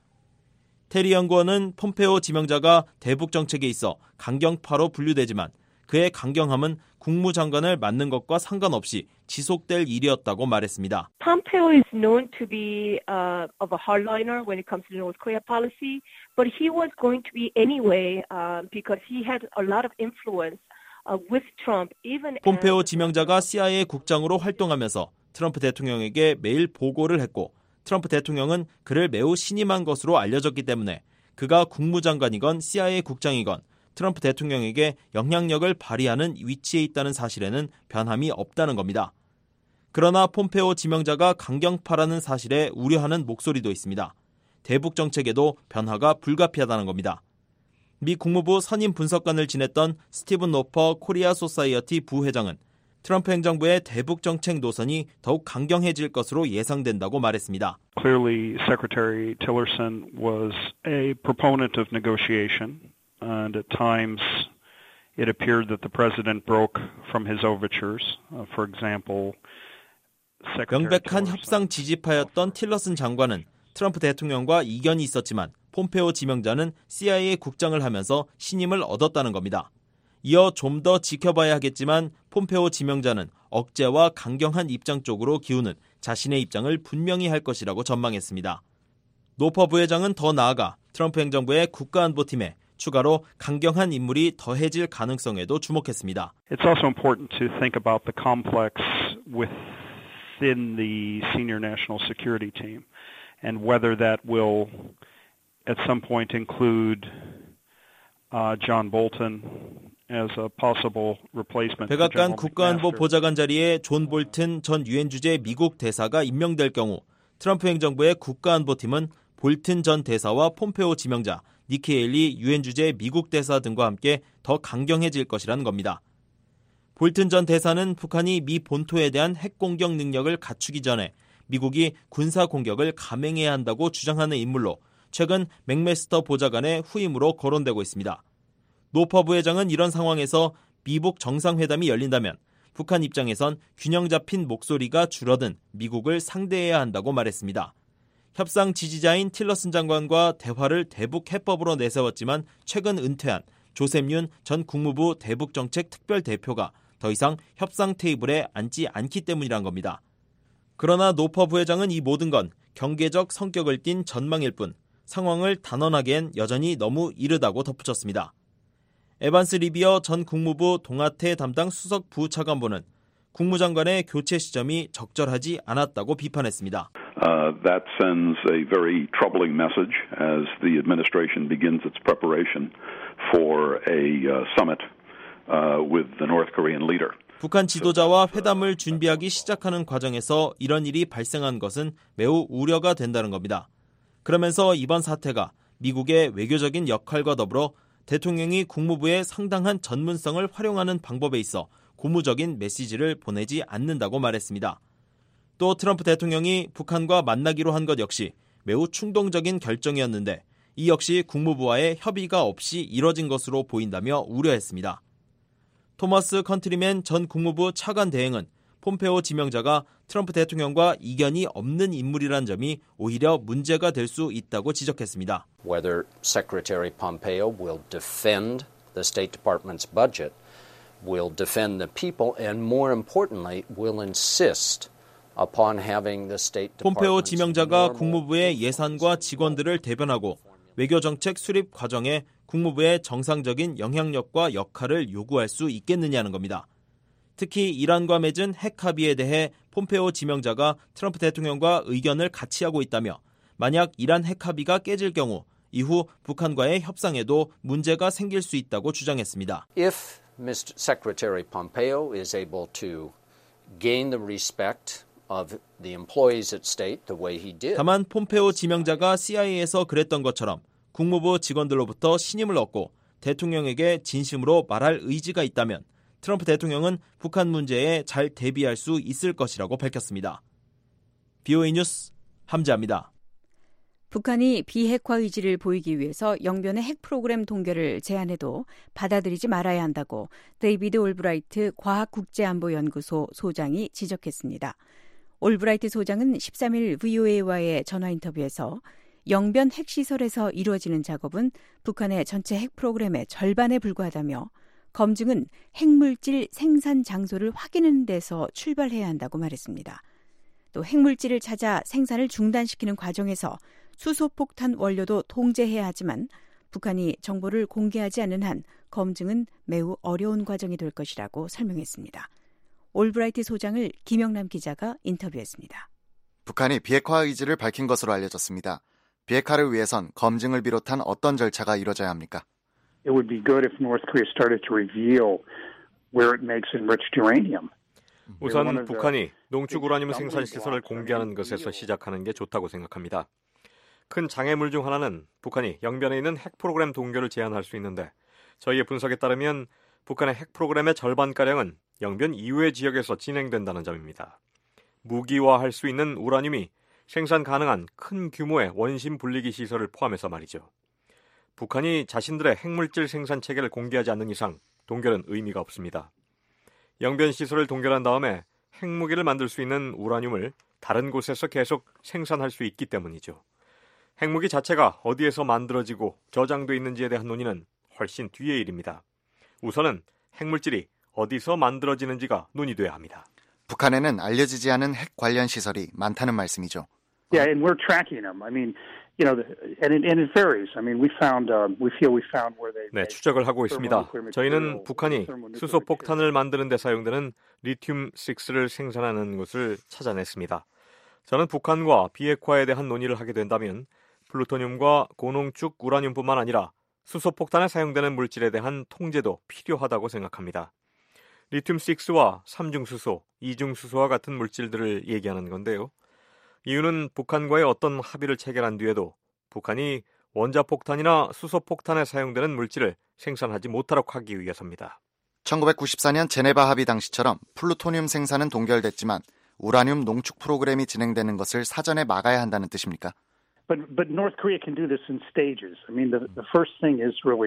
테리 연구원은 폼페오 지명자가 대북 정책에 있어 강경파로 분류되지만 그의 강경함은 국무장관을 맡는 것과 상관없이 지속될 일이었다고 말했습니다. Pompeo is known to be uh, of a hardliner when it comes to North Korea policy, but he was going to be anyway uh, because he had a lot of influence uh, with Trump. Even 폼페오 지명자가 씨아이에이 국장으로 활동하면서 트럼프 대통령에게 매일 보고를 했고 트럼프 대통령은 그를 매우 신임한 것으로 알려졌기 때문에 그가 국무장관이건 씨아이에이 국장이건 트럼프 대통령에게 영향력을 발휘하는 위치에 있다는 사실에는 변함이 없다는 겁니다. 그러나 폼페오 지명자가 강경파라는 사실에 우려하는 목소리도 있습니다. 대북 정책에도 변화가 불가피하다는 겁니다. 미 국무부 선임 분석관을 지냈던 스티븐 노퍼 코리아 소사이어티 부회장은 트럼프 행정부의 대북 정책 노선이 더욱 강경해질 것으로 예상된다고 말했습니다. Clearly, Secretary Tillerson was a proponent of negotiation. And at times, it appeared that the president broke from his overtures. Uh, for example, 명백한 협상 지지파였던 틸러슨 장관은 트럼프 대통령과 이견이 있었지만 폼페오 지명자는 씨아이에이 국장을 하면서 신임을 얻었다는 겁니다. 이어 좀 더 지켜봐야 하겠지만 폼페오 지명자는 억제와 강경한 입장 쪽으로 기우는 자신의 입장을 분명히 할 것이라고 전망했습니다. 노퍼 부회장은 더 나아가 트럼프 행정부의 국가안보팀에 추가로 강경한 인물이 더해질 가능성에도 주목했습니다. It's also important to think about the complex within the senior national security team and whether that will at some point include uh, John Bolton as a possible replacement. 백악관 국가안보 보좌관 자리에 존 볼튼 전 유엔 주재 미국 대사가 임명될 경우 트럼프 행정부의 국가안보팀은 볼튼 전 대사와 폼페오 지명자 니키 헤일리 유엔 주재 미국 대사 등과 함께 더 강경해질 것이라는 겁니다. 볼튼 전 대사는 북한이 미 본토에 대한 핵 공격 능력을 갖추기 전에 미국이 군사 공격을 감행해야 한다고 주장하는 인물로 최근 맥메스터 보좌관의 후임으로 거론되고 있습니다. 노퍼 부회장은 이런 상황에서 미북 정상회담이 열린다면 북한 입장에선 균형 잡힌 목소리가 줄어든 미국을 상대해야 한다고 말했습니다. 협상 지지자인 틸러슨 장관과 대화를 대북 해법으로 내세웠지만 최근 은퇴한 조셉 윤 전 국무부 대북정책 특별대표가 더 이상 협상 테이블에 앉지 않기 때문이란 겁니다. 그러나 노퍼 부회장은 이 모든 건 경계적 성격을 띤 전망일 뿐 상황을 단언하기엔 여전히 너무 이르다고 덧붙였습니다. 에반스 리비어 전 국무부 동아태 담당 수석 부차관보는 국무장관의 교체 시점이 적절하지 않았다고 비판했습니다. Uh, that sends a very troubling message as the administration begins its preparation for a uh, summit uh, with the North Korean leader. 북한 지도자와 회담을 준비하기 시작하는 과정에서 이런 일이 발생한 것은 매우 우려가 된다는 겁니다. 그러면서 이번 사태가 미국의 외교적인 역할과 더불어 대통령이 국무부의 상당한 전문성을 활용하는 방법에 있어 고무적인 메시지를 보내지 않는다고 말했습니다. 또 트럼프 대통령이 북한과 만나기로 한 것 역시 매우 충동적인 결정이었는데 이 역시 국무부와의 협의가 없이 이뤄진 것으로 보인다며 우려했습니다. 토머스 컨트리맨 전 국무부 차관 대행은 폼페오 지명자가 트럼프 대통령과 이견이 없는 인물이란 점이 오히려 문제가 될 수 있다고 지적했습니다. Whether Secretary Pompeo will defend the State Department's budget, will defend the people, and more importantly, will insist upon having the State Department's 폼페오 지명자가 국무부의 예산과 직원들을 대변하고 외교정책 수립 과정에 국무부의 정상적인 영향력과 역할을 요구할 수 있겠느냐는 겁니다. 특히 이란과 맺은 핵 합의에 대해 폼페오 지명자가 트럼프 대통령과 의견을 같이 하고 있다며 만약 이란 핵 합의가 깨질 경우 이후 북한과의 협상에도 문제가 생길 수 있다고 주장했습니다. If Mister Secretary Pompeo is able to gain the respect of the employees at state the way he did. 다만 폼페오 지명자가 씨아이에이에서 그랬던 것처럼 국무부 직원들로부터 신임을 얻고 대통령에게 진심으로 말할 의지가 있다면 트럼프 대통령은 북한 문제에 잘 대비할 수 있을 것이라고 밝혔습니다. 비오에이 뉴스 함지아입니다. 북한이 비핵화 의지를 보이기 위해서 영변의 핵 프로그램 동결을 제안해도 받아들이지 말아야 한다고 데이비드 올브라이트 과학국제안보연구소 소장이 지적했습니다. 올브라이트 소장은 십삼 일 브이오에이와의 전화 인터뷰에서 영변 핵시설에서 이루어지는 작업은 북한의 전체 핵 프로그램의 절반에 불과하다며 검증은 핵물질 생산 장소를 확인하는 데서 출발해야 한다고 말했습니다. 또 핵물질을 찾아 생산을 중단시키는 과정에서 수소폭탄 원료도 통제해야 하지만 북한이 정보를 공개하지 않는 한 검증은 매우 어려운 과정이 될 것이라고 설명했습니다. 올브라이트 소장을 김영남 기자가 인터뷰했습니다. 북한이 비핵화 의지를 밝힌 것으로 알려졌습니다. 비핵화를 위해선 검증을 비롯한 어떤 절차가 이루어져야 합니까? It would be good if North Korea started to reveal where it makes enriched uranium. 우선 북한이 농축 우라늄 생산 시설을 공개하는 것에서 시작하는 게 좋다고 생각합니다. 큰 장애물 중 하나는 북한이 영변에 있는 핵 프로그램 동결을 제한할 수 있는데 저희의 분석에 따르면 북한의 핵 프로그램의 절반가량은 영변 이외의 지역에서 진행된다는 점입니다. 무기화할 수 있는 우라늄이 생산 가능한 큰 규모의 원심 분리기 시설을 포함해서 말이죠. 북한이 자신들의 핵물질 생산 체계를 공개하지 않는 이상 동결은 의미가 없습니다. 영변 시설을 동결한 다음에 핵무기를 만들 수 있는 우라늄을 다른 곳에서 계속 생산할 수 있기 때문이죠. 핵무기 자체가 어디에서 만들어지고 저장돼 있는지에 대한 논의는 훨씬 뒤의 일입니다. 우선은 핵물질이 어디서 만들어지는지가 논의돼야 합니다. 북한에는 알려지지 않은 핵 관련 시설이 많다는 말씀이죠. Yeah, and we're tracking them. I mean, you know, and it, and it varies. I mean, we found, uh, we feel we found where they. 네, 추적을 하고 있습니다. 저희는 북한이 수소 폭탄을 만드는 데 사용되는 리튬 육를 생산하는 곳을 찾아냈습니다. 저는 북한과 비핵화에 대한 논의를 하게 된다면 플루토늄과 고농축 우라늄뿐만 아니라 수소 폭탄에 사용되는 물질에 대한 통제도 필요하다고 생각합니다. 리튬 육와 삼중수소, 이중수소와 같은 물질들을 얘기하는 건데요. 이유는 북한과의 어떤 합의를 체결한 뒤에도 북한이 원자폭탄이나 수소폭탄에 사용되는 물질을 생산하지 못하도록 하기 위해서입니다. 천구백구십사 년 제네바 합의 당시처럼 플루토늄 생산은 동결됐지만 우라늄 농축 프로그램이 진행되는 것을 사전에 막아야 한다는 뜻입니까? But but North Korea can do this in stages. I mean, the the first thing is really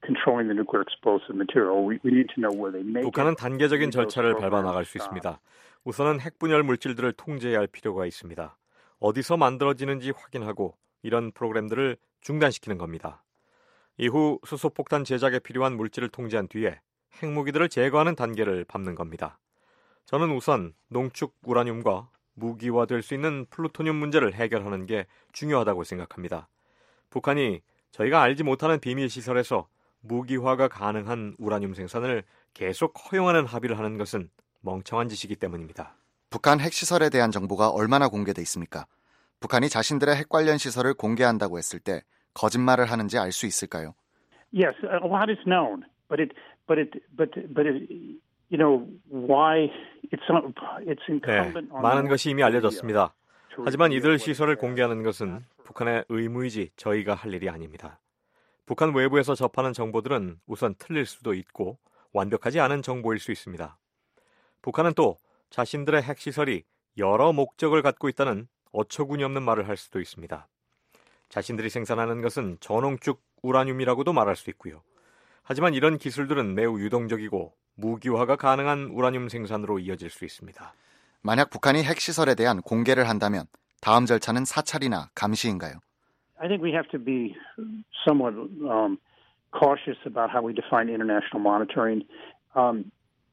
controlling the nuclear explosive material. We, we need to know where they make it. 북한은 단계적인 절차를 밟아 나갈 수 있습니다. 우선은 핵분열 물질들을 통제해야 할 필요가 있습니다. 어디서 만들어지는지 확인하고 이런 프로그램들을 중단시키는 겁니다. 이후 수소폭탄 제작에 필요한 물질을 통제한 뒤에 핵무기들을 제거하는 단계를 밟는 겁니다. 저는 우선 농축 우라늄과 무기화될 수 있는 플루토늄 문제를 해결하는 게 중요하다고 생각합니다. 북한이 저희가 알지 못하는 비밀 시설에서 무기화가 가능한 우라늄 생산을 계속 허용하는 합의를 하는 것은 멍청한 짓이기 때문입니다. 북한 핵시설에 대한 정보가 얼마나 공개돼 있습니까? 북한이 자신들의 핵 관련 시설을 공개한다고 했을 때 거짓말을 하는지 알 수 있을까요? Yes, a lot is known, but it, but it, but but it, you know why it's it's incumbent on. 네, 많은 것이 이미 알려졌습니다. 하지만 이들 시설을 공개하는 것은 북한의 의무이지 저희가 할 일이 아닙니다. 북한 외부에서 접하는 정보들은 우선 틀릴 수도 있고 완벽하지 않은 정보일 수 있습니다. 북한은 또 자신들의 핵시설이 여러 목적을 갖고 있다는 어처구니 없는 말을 할 수도 있습니다. 자신들이 생산하는 것은 저농축 우라늄이라고도 말할 수 있고요. 하지만 이런 기술들은 매우 유동적이고 무기화가 가능한 우라늄 생산으로 이어질 수 있습니다. 만약 북한이 핵시설에 대한 공개를 한다면 다음 절차는 사찰이나 감시인가요? I think we have to be somewhat um, cautious about how we define international monitoring. Um,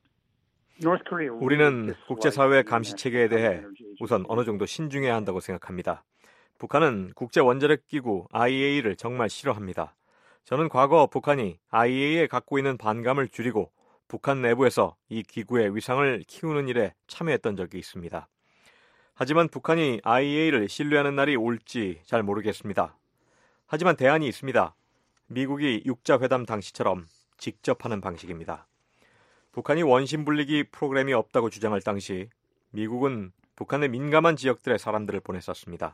North Korea. 우리는 국제사회 감시 체계에 대해 우선 어느 정도 신중해야 한다고 생각합니다. 북한은 국제원자력기구 아이이에이를 정말 싫어합니다. 저는 과거 북한이 아이이에이에 갖고 있는 반감을 줄이고 북한 내부에서 이 기구의 위상을 키우는 일에 참여했던 적이 있습니다. 하지만 북한이 아이이에이를 신뢰하는 날이 올지 잘 모르겠습니다. 하지만 대안이 있습니다. 미국이 육자회담 당시처럼 직접 하는 방식입니다. 북한이 원심 분리기 프로그램이 없다고 주장할 당시 미국은 북한의 민감한 지역들의 사람들을 보냈었습니다.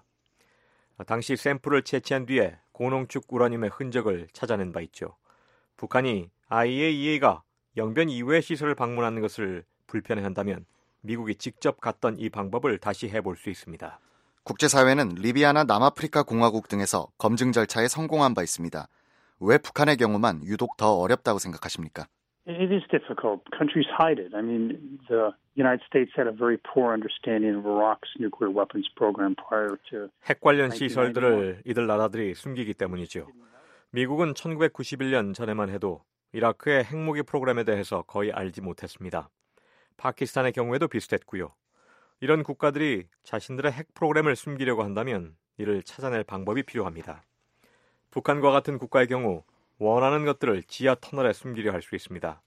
당시 샘플을 채취한 뒤에 고농축 우라늄의 흔적을 찾아낸 바 있죠. 북한이 아이이에이가 영변 이외의 시설을 방문하는 것을 불편해한다면 미국이 직접 갔던 이 방법을 다시 해볼 수 있습니다. 국제사회는 리비아나 남아프리카 공화국 등에서 검증 절차에 성공한 바 있습니다. 왜 북한의 경우만 유독 더 어렵다고 생각하십니까? It is difficult. Countries hide it. I mean, the United States had a very poor understanding of Iraq's nuclear weapons program prior to. 핵 관련 시설들을 이들 나라들이 숨기기 때문이죠. 미국은 천구백구십일 년 전에만 해도 이라크의 핵무기 프로그램에 대해서 거의 알지 못했습니다. 파키스탄의 경우에도 비슷했고요. 이런 국가들이 자신들의 핵 프로그램을 숨기려고 한다면 이를 찾아낼 방법이 필요합니다. 북한과 같은 국가의 경우 원하는 것들을 지하 터널에 숨기려 할 수 있습니다.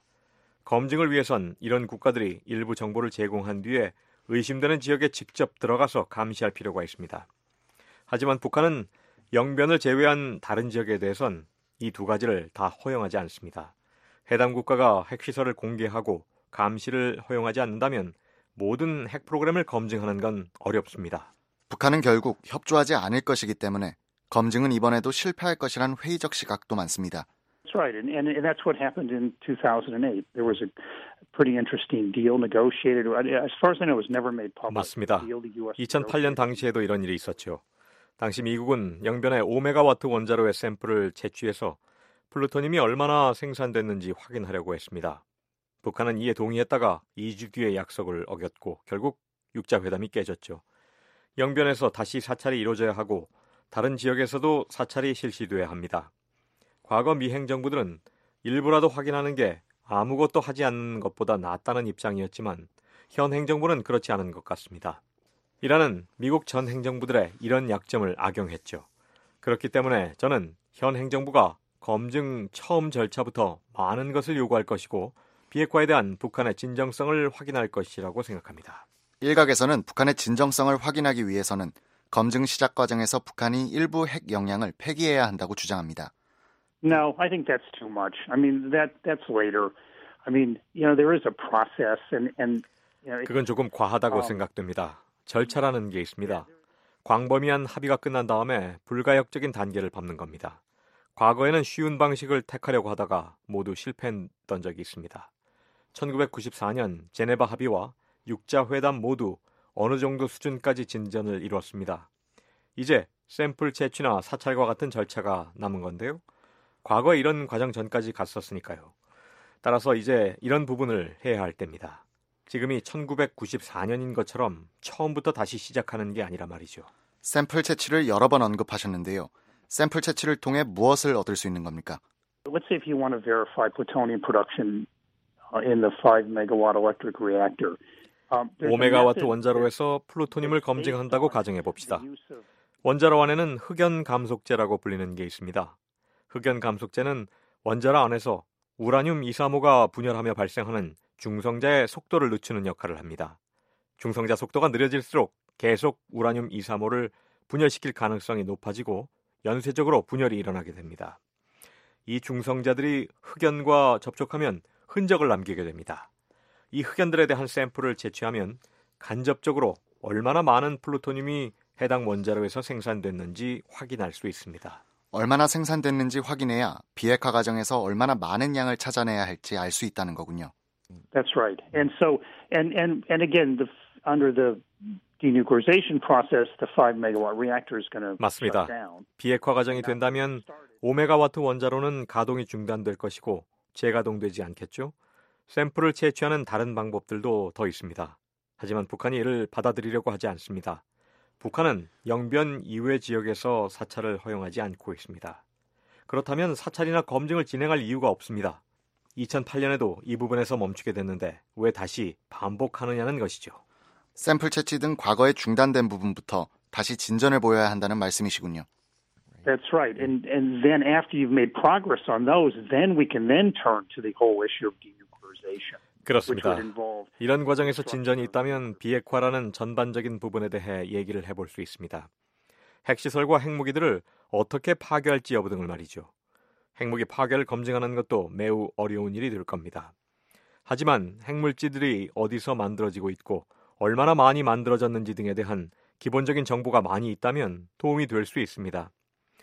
검증을 위해선 이런 국가들이 일부 정보를 제공한 뒤에 의심되는 지역에 직접 들어가서 감시할 필요가 있습니다. 하지만 북한은 영변을 제외한 다른 지역에 대해선 이 두 가지를 다 허용하지 않습니다. 해당 국가가 핵시설을 공개하고 감시를 허용하지 않는다면 모든 핵 프로그램을 검증하는 건 어렵습니다. 북한은 결국 협조하지 않을 것이기 때문에 검증은 이번에도 실패할 것이란 회의적 시각도 많습니다. That's right, and, and, and that's what happened in two thousand eight. There was a pretty interesting deal negotiated. As far as I know, it was never made public. 맞습니다. 이천팔 년 당시에도 이런 일이 있었죠. 당시 미국은 영변의 오 메가와트 원자로의 샘플을 채취해서 플루토늄이 얼마나 생산됐는지 확인하려고 했습니다. 북한은 이에 동의했다가 이 주 뒤에 약속을 어겼고 결국 육자회담이 깨졌죠. 영변에서 다시 사찰이 이루어져야 하고 다른 지역에서도 사찰이 실시돼야 합니다. 과거 미 행정부들은 일부라도 확인하는 게 아무것도 하지 않는 것보다 낫다는 입장이었지만 현 행정부는 그렇지 않은 것 같습니다. 이라는 미국 전 행정부들의 이런 약점을 악용했죠. 그렇기 때문에 저는 현 행정부가 검증 처음 절차부터 많은 것을 요구할 것이고 비핵화에 대한 북한의 진정성을 확인할 것이라고 생각합니다. 일각에서는 북한의 진정성을 확인하기 위해서는 검증 시작 과정에서 북한이 일부 핵 역량을 폐기해야 한다고 주장합니다. No, I think that's too much. I mean, that that's later. I mean, you know, there is a process and and you know, 그건 조금 과하다고 um, 생각됩니다. 절차라는 게 있습니다. 광범위한 합의가 끝난 다음에 불가역적인 단계를 밟는 겁니다. 과거에는 쉬운 방식을 택하려고 하다가 모두 실패했던 적이 있습니다. 천구백구십사 년 제네바 합의와 육자회담 모두 어느 정도 수준까지 진전을 이루었습니다. 이제 샘플 채취나 사찰과 같은 절차가 남은 건데요. 과거에 이런 과정 전까지 갔었으니까요. 따라서 이제 이런 부분을 해야 할 때입니다. 지금이 천구백구십사 년인 것처럼 처음부터 다시 시작하는 게 아니라 말이죠. 샘플 채취를 여러 번 언급하셨는데요. 샘플 채취를 통해 무엇을 얻을 수 있는 겁니까? Let's say if you want to verify plutonium production in the five megawatt electric reactor. 오 메가와트 원자로에서 플루토늄을 검증한다고 가정해 봅시다. 원자로 안에는 흑연 감속제라고 불리는 게 있습니다. 흑연 감속제는 원자로 안에서 우라늄 이백삼십오가 분열하며 발생하는 중성자의 속도를 늦추는 역할을 합니다. 중성자 속도가 느려질수록 계속 우라늄 이백삼십오를 분열시킬 가능성이 높아지고 연쇄적으로 분열이 일어나게 됩니다. 이 중성자들이 흑연과 접촉하면 흔적을 남기게 됩니다. 이 흑연들에 대한 샘플을 채취하면 간접적으로 얼마나 많은 플루토늄이 해당 원자로에서 생산됐는지 확인할 수 있습니다. 얼마나 생산됐는지 확인해야 비핵화 과정에서 얼마나 많은 양을 찾아내야 할지 알 수 있다는 거군요. That's right. And so, and and and again, the, under the denuclearization process, the five megawatt reactor is going to 맞습니다. shut down. 비핵화 과정이 된다면 오 메가와트 원자로는 가동이 중단될 것이고 재가동되지 않겠죠. 샘플을 채취하는 다른 방법들도 더 있습니다. 하지만 북한이 이를 받아들이려고 하지 않습니다. 북한은 영변 이외 지역에서 사찰을 허용하지 않고 있습니다. 그렇다면 사찰이나 검증을 진행할 이유가 없습니다. 이천팔 년에도 이 부분에서 멈추게 됐는데 왜 다시 반복하느냐는 것이죠. 샘플 채취 등 과거에 중단된 부분부터 다시 진전을 보여야 한다는 말씀이시군요. That's right. And and then after you've made progress on those, then we can then turn to the whole issue of denuclearization. 그렇습니다. 이런 과정에서 진전이 있다면 비핵화라는 전반적인 부분에 대해 얘기를 해볼 수 있습니다. 핵시설과 핵무기들을 어떻게 파괴할지 여부 등을 말이죠. 핵무기 파괴를 검증하는 것도 매우 어려운 일이 될 겁니다. 하지만 핵물질들이 어디서 만들어지고 있고 얼마나 많이 만들어졌는지 등에 대한 기본적인 정보가 많이 있다면 도움이 될 수 있습니다.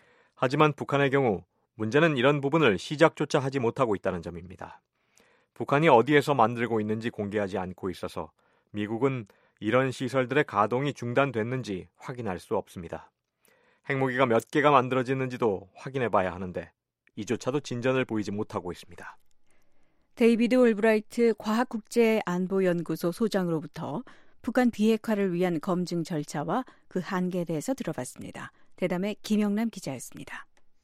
하지만 북한의 경우 문제는 이런 부분을 시작조차 하지 못하고 있다는 점입니다. 북한이 어디에서 만들고 있는지 공개하지 않고 있어서 미국은 이런 시설들의 가동이 중단됐는지 확인할 수 없습니다. 핵무기가 몇 개가 만들어지는지도 확인해 봐야 하는데 이조차도 진전을 보이지 못하고 있습니다. 데이비드 올브라이트 과학국제안보연구소 소장으로부터 북한 비핵화를 위한 검증 절차와 그 한계에 대해서 들어봤습니다. 대담의 김영남 기자였습니다.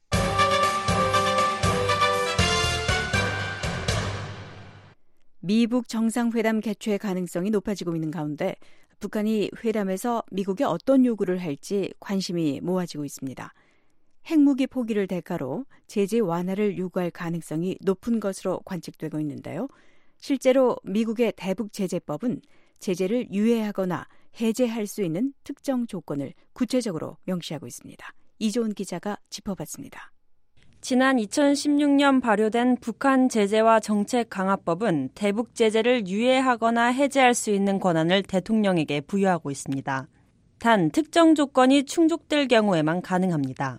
미북 정상회담 개최 가능성이 높아지고 있는 가운데 북한이 회담에서 미국에 어떤 요구를 할지 관심이 모아지고 있습니다. 핵무기 포기를 대가로 제재 완화를 요구할 가능성이 높은 것으로 관측되고 있는데요. 실제로 미국의 대북제재법은 제재를 유예하거나 해제할 수 있는 특정 조건을 구체적으로 명시하고 있습니다. 이조은 기자가 짚어봤습니다. 지난 이천십육 년 발효된 북한 제재와 정책 강화법은 대북 제재를 유예하거나 해제할 수 있는 권한을 대통령에게 부여하고 있습니다. 단 특정 조건이 충족될 경우에만 가능합니다.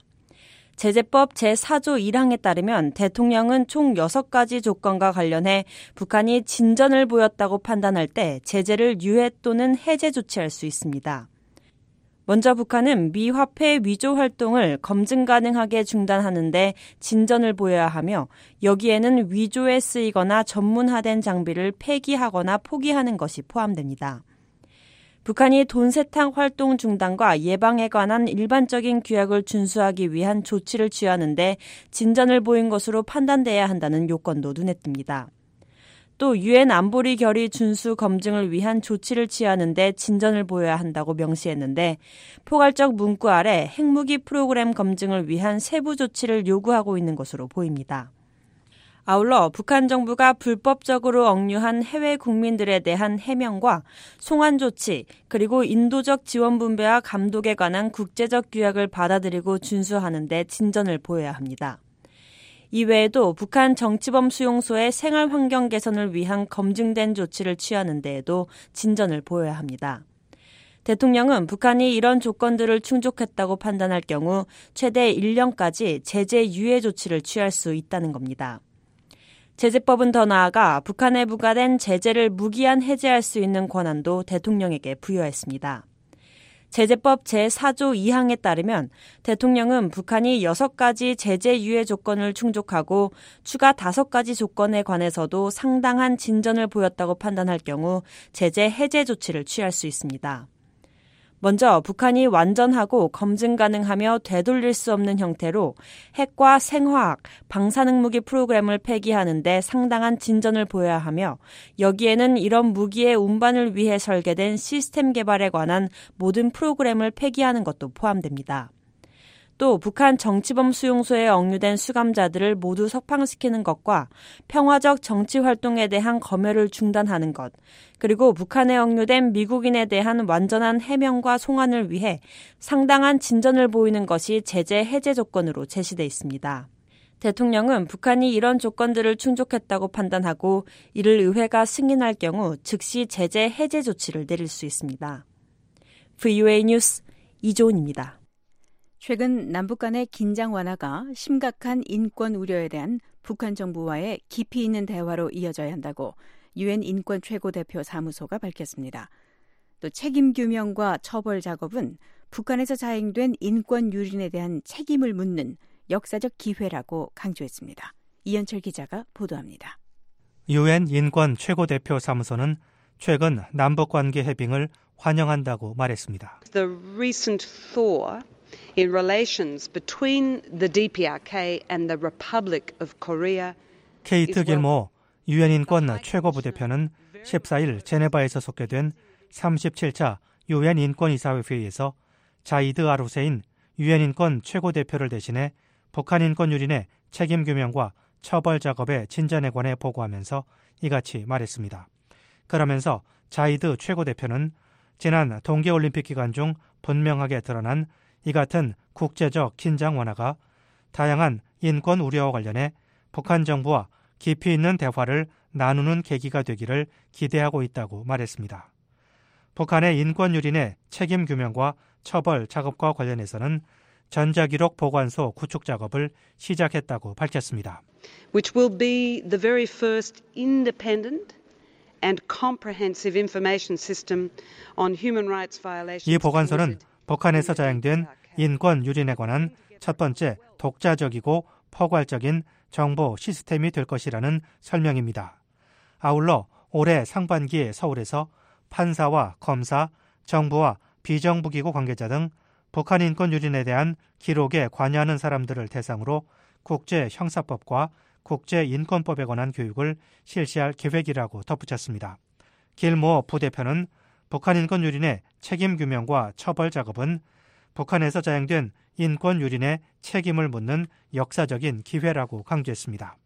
제재법 제사 조 일 항에 따르면 대통령은 총 여섯 가지 조건과 관련해 북한이 진전을 보였다고 판단할 때 제재를 유예 또는 해제 조치할 수 있습니다. 먼저 북한은 미 화폐 위조 활동을 검증 가능하게 중단하는데 진전을 보여야 하며 여기에는 위조에 쓰이거나 전문화된 장비를 폐기하거나 포기하는 것이 포함됩니다. 북한이 돈 세탁 활동 중단과 예방에 관한 일반적인 규약을 준수하기 위한 조치를 취하는데 진전을 보인 것으로 판단돼야 한다는 요건도 눈에 띕니다. 또 유엔 안보리 결의 준수 검증을 위한 조치를 취하는데 진전을 보여야 한다고 명시했는데 포괄적 문구 아래 핵무기 프로그램 검증을 위한 세부 조치를 요구하고 있는 것으로 보입니다. 아울러 북한 정부가 불법적으로 억류한 해외 국민들에 대한 해명과 송환 조치 그리고 인도적 지원 분배와 감독에 관한 국제적 규약을 받아들이고 준수하는 데 진전을 보여야 합니다. 이외에도 북한 정치범 수용소의 생활 환경 개선을 위한 검증된 조치를 취하는 데에도 진전을 보여야 합니다. 대통령은 북한이 이런 조건들을 충족했다고 판단할 경우 최대 일 년까지 제재 유예 조치를 취할 수 있다는 겁니다. 제재법은 더 나아가 북한에 부과된 제재를 무기한 해제할 수 있는 권한도 대통령에게 부여했습니다. 제재법 제사조 이항에 따르면 대통령은 북한이 여섯 가지 제재 유예 조건을 충족하고 추가 다섯 가지 조건에 관해서도 상당한 진전을 보였다고 판단할 경우 제재 해제 조치를 취할 수 있습니다. 먼저 북한이 완전하고 검증 가능하며 되돌릴 수 없는 형태로 핵과 생화학, 방사능 무기 프로그램을 폐기하는 데 상당한 진전을 보여야 하며 여기에는 이런 무기의 운반을 위해 설계된 시스템 개발에 관한 모든 프로그램을 폐기하는 것도 포함됩니다. 또 북한 정치범 수용소에 억류된 수감자들을 모두 석방시키는 것과 평화적 정치 활동에 대한 검열을 중단하는 것, 그리고 북한에 억류된 미국인에 대한 완전한 해명과 송환을 위해 상당한 진전을 보이는 것이 제재 해제 조건으로 제시돼 있습니다. 대통령은 북한이 이런 조건들을 충족했다고 판단하고 이를 의회가 승인할 경우 즉시 제재 해제 조치를 내릴 수 있습니다. 브이오에이 뉴스 이조은입니다. 최근 남북 간의 긴장 완화가 심각한 인권 우려에 대한 북한 정부와의 깊이 있는 대화로 이어져야 한다고 유엔 인권 최고대표 사무소가 밝혔습니다. 또 책임 규명과 처벌 작업은 북한에서 자행된 인권 유린에 대한 책임을 묻는 역사적 기회라고 강조했습니다. 이현철 기자가 보도합니다. 유엔 인권 최고대표 사무소는 최근 남북관계 해빙을 환영한다고 말했습니다. The recent thaw in relations between the 디피아르케이 and the Republic of Korea. 케이트 길모 유엔 인권 최고부대표는 십사일 제네바에서 속개된 삼십칠 차 유엔 인권이사회 회의에서 자이드 알-후세인 유엔 인권 최고대표를 대신해 북한 인권 유린의 책임 규명과 처벌 작업의 진전에 관해 보고하면서 이같이 말했습니다. 그러면서 자이드 최고대표는 지난 동계올림픽 기간 중 분명하게 드러난 이 같은 국제적 긴장 완화가 다양한 인권 우려와 관련해 북한 정부와 깊이 있는 대화를 나누는 계기가 되기를 기대하고 있다고 말했습니다. 북한의 인권 유린의 책임 규명과 처벌 작업과 관련해서는 전자기록 보관소 구축 작업을 시작했다고 밝혔습니다. Which will be the very first independent and comprehensive information system on human rights violations. 이 보관소는 북한에서 자행된 인권 유린에 관한 첫 번째 독자적이고 포괄적인 정보 시스템이 될 것이라는 설명입니다. 아울러 올해 상반기에 서울에서 판사와 검사, 정부와 비정부기구 관계자 등 북한 인권 유린에 대한 기록에 관여하는 사람들을 대상으로 국제 형사법과 국제 인권법에 관한 교육을 실시할 계획이라고 덧붙였습니다. 길모 부대표는 북한 인권 유린의 책임 규명과 처벌 작업은 북한에서 자행된 인권 유린의 책임을 묻는 역사적인 기회라고 강조했습니다.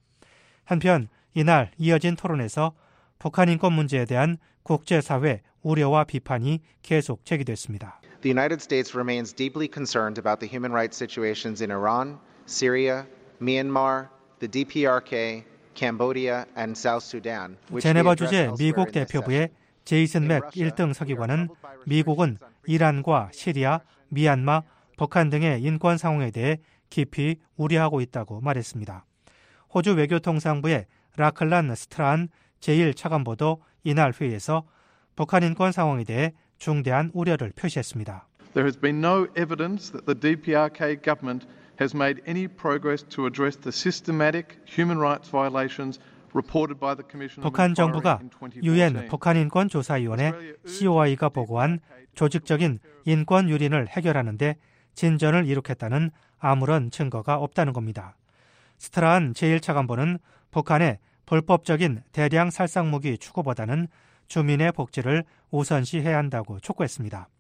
한편 이날 이어진 토론에서 북한 인권 문제에 대한 국제사회 우려와 비판이 계속 제기됐습니다. The United States remains deeply concerned about the human rights situations in Iran, Syria, Myanmar, the 디피아르케이, Cambodia, and South Sudan. 제네바 주재 미국 대표부의 제이슨 맥 일 등 서기관은 미국은 이란과 시리아, 미얀마, 북한 등의 인권 상황에 대해 깊이 우려하고 있다고 말했습니다. 호주 외교통상부의 라클란 스트라한 제일 차관보도 이날 회의에서 북한 인권 상황에 대해 중대한 우려를 표시했습니다. There has been no evidence that the 디피아르케이 government has made any progress to address the systematic human rights violations reported by the Commission. 북한 정부가 유엔 북한인권조사위원회 씨오아이가 보고한 조직적인 인권 유린을 해결하는 데 진전을 이룩했다는 아무런 증거가 없다는 겁니다. 스트라한 제일 차관보는 북한의 불법적인 대량 살상무기 추구보다는 주민의 복지를 우선시해야 한다고 촉구했습니다.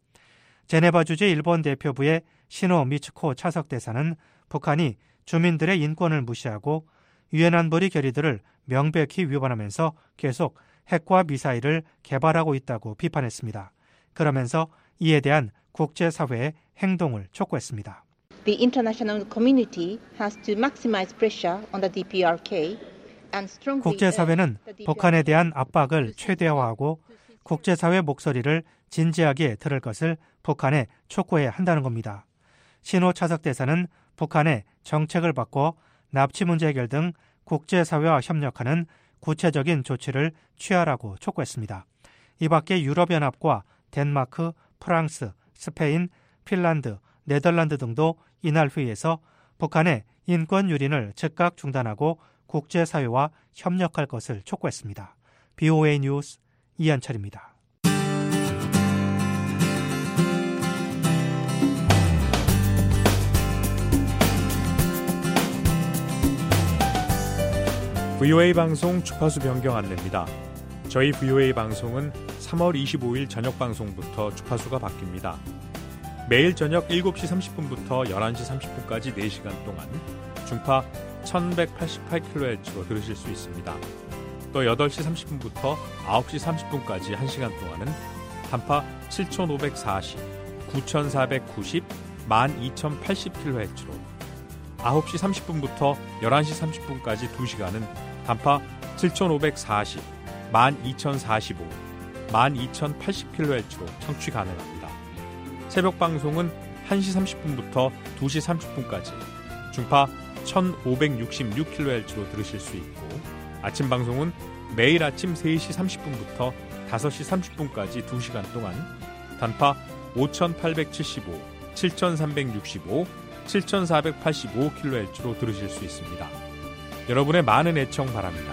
제네바 주재 일본 대표부의 시노 미츠코 차석대사는 북한이 주민들의 인권을 무시하고 유엔 안보리 결의들을 명백히 위반하면서 계속 핵과 미사일을 개발하고 있다고 비판했습니다. 그러면서 이에 대한 국제사회의 행동을 촉구했습니다. The international community has to maximize pressure on the 디피아르케이 and strongly 국제사회는 북한에 대한 압박을 최대화하고 국제사회 목소리를 진지하게 들을 것을 북한에 촉구해야 한다는 겁니다. 신호 차석 대사는 북한의 정책을 바꿔 납치 문제 해결 등 국제사회와 협력하는 구체적인 조치를 취하라고 촉구했습니다. 이 밖에 유럽연합과 덴마크, 프랑스, 스페인, 핀란드, 네덜란드 등도 이날 회의에서 북한의 인권 유린을 즉각 중단하고 국제사회와 협력할 것을 촉구했습니다. 비오에이 뉴스 이한철입니다. 브이오에이 방송 주파수 변경 안내입니다. 저희 브이오에이 방송은 삼월 이십오일 저녁 방송부터 주파수가 바뀝니다. 매일 저녁 일곱 시 삼십 분부터 열한 시 삼십 분까지 네 시간 동안 중파 천백팔십팔 킬로헤르츠로 들으실 수 있습니다. 또 여덟 시 삼십 분부터 아홉 시 삼십 분까지 한 시간 동안은 단파 칠천오백사십, 구천사백구십, 만 이천팔십 킬로헤르츠로 아홉 시 삼십 분부터 열한 시 삼십 분까지 두 시간은 단파 칠천오백사십, 만 이천사십오, 만 이천팔십 킬로헤르츠로 청취 가능합니다. 새벽 방송은 한 시 삼십 분부터 두 시 삼십 분까지 중파 천오백육십육 킬로헤르츠로 들으실 수 있고, 아침 방송은 매일 아침 세 시 삼십 분부터 다섯 시 삼십 분까지 두 시간 동안 단파 오천팔백칠십오, 칠천삼백육십오, 칠천사백팔십오 킬로헤르츠로 들으실 수 있습니다. 여러분의 많은 애청 바랍니다.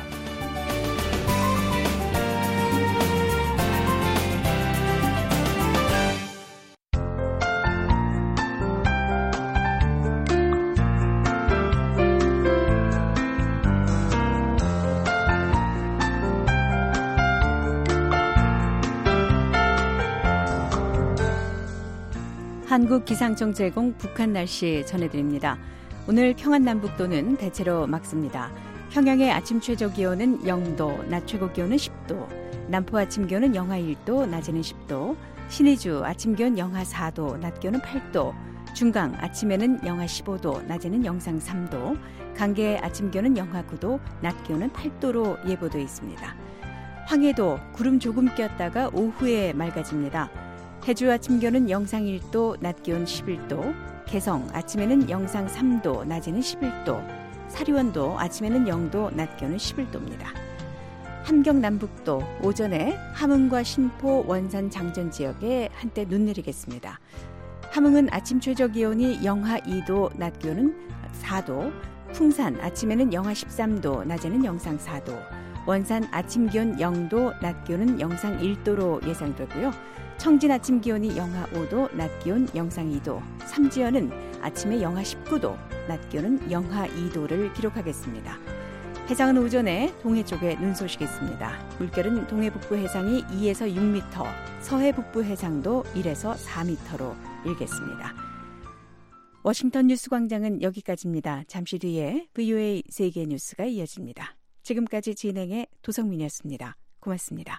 한국기상청 제공 북한 날씨 전해드립니다. 오늘 평안남북도는 대체로 맑습니다. 평양의 아침 최저 기온은 영도, 낮 최고 기온은 십도, 남포 아침 기온은 영하 일도, 낮에는 십도, 신의주 아침 기온 영하 사도, 낮 기온은 팔도, 중강 아침에는 영하 십오도, 낮에는 영상 삼도, 강계 아침 기온은 영하 구도, 낮 기온은 팔도로 예보되어 있습니다. 황해도 구름 조금 꼈다가 오후에 맑아집니다. 해주 아침 기온은 영상 일도, 낮 기온 십일도, 개성 아침에는 영상 삼도, 낮에는 십일도, 사리원도 아침에는 영도, 낮 기온은 십일도입니다. 함경 남북도 오전에 함흥과 신포, 원산, 장전 지역에 한때 눈 내리겠습니다. 함흥은 아침 최저 기온이 영하 이도, 낮 기온은 사도, 풍산 아침에는 영하 십삼도, 낮에는 영상 사도, 원산 아침 기온 영도, 낮 기온은 영상 일도로 예상되고요. 청진 아침 기온이 영하 오도, 낮 기온 영상 이도, 삼지연은 아침에 영하 십구도, 낮 기온은 영하 이도를 기록하겠습니다. 해상은 오전에 동해 쪽에 눈 소식이 있습니다. 물결은 동해 북부 해상이 이에서 육 미터, 서해 북부 해상도 일에서 사 미터로 일겠습니다. 워싱턴 뉴스 광장은 여기까지입니다. 잠시 뒤에 브이오에이 세계 뉴스가 이어집니다. 지금까지 진행의 도성민이었습니다. 고맙습니다.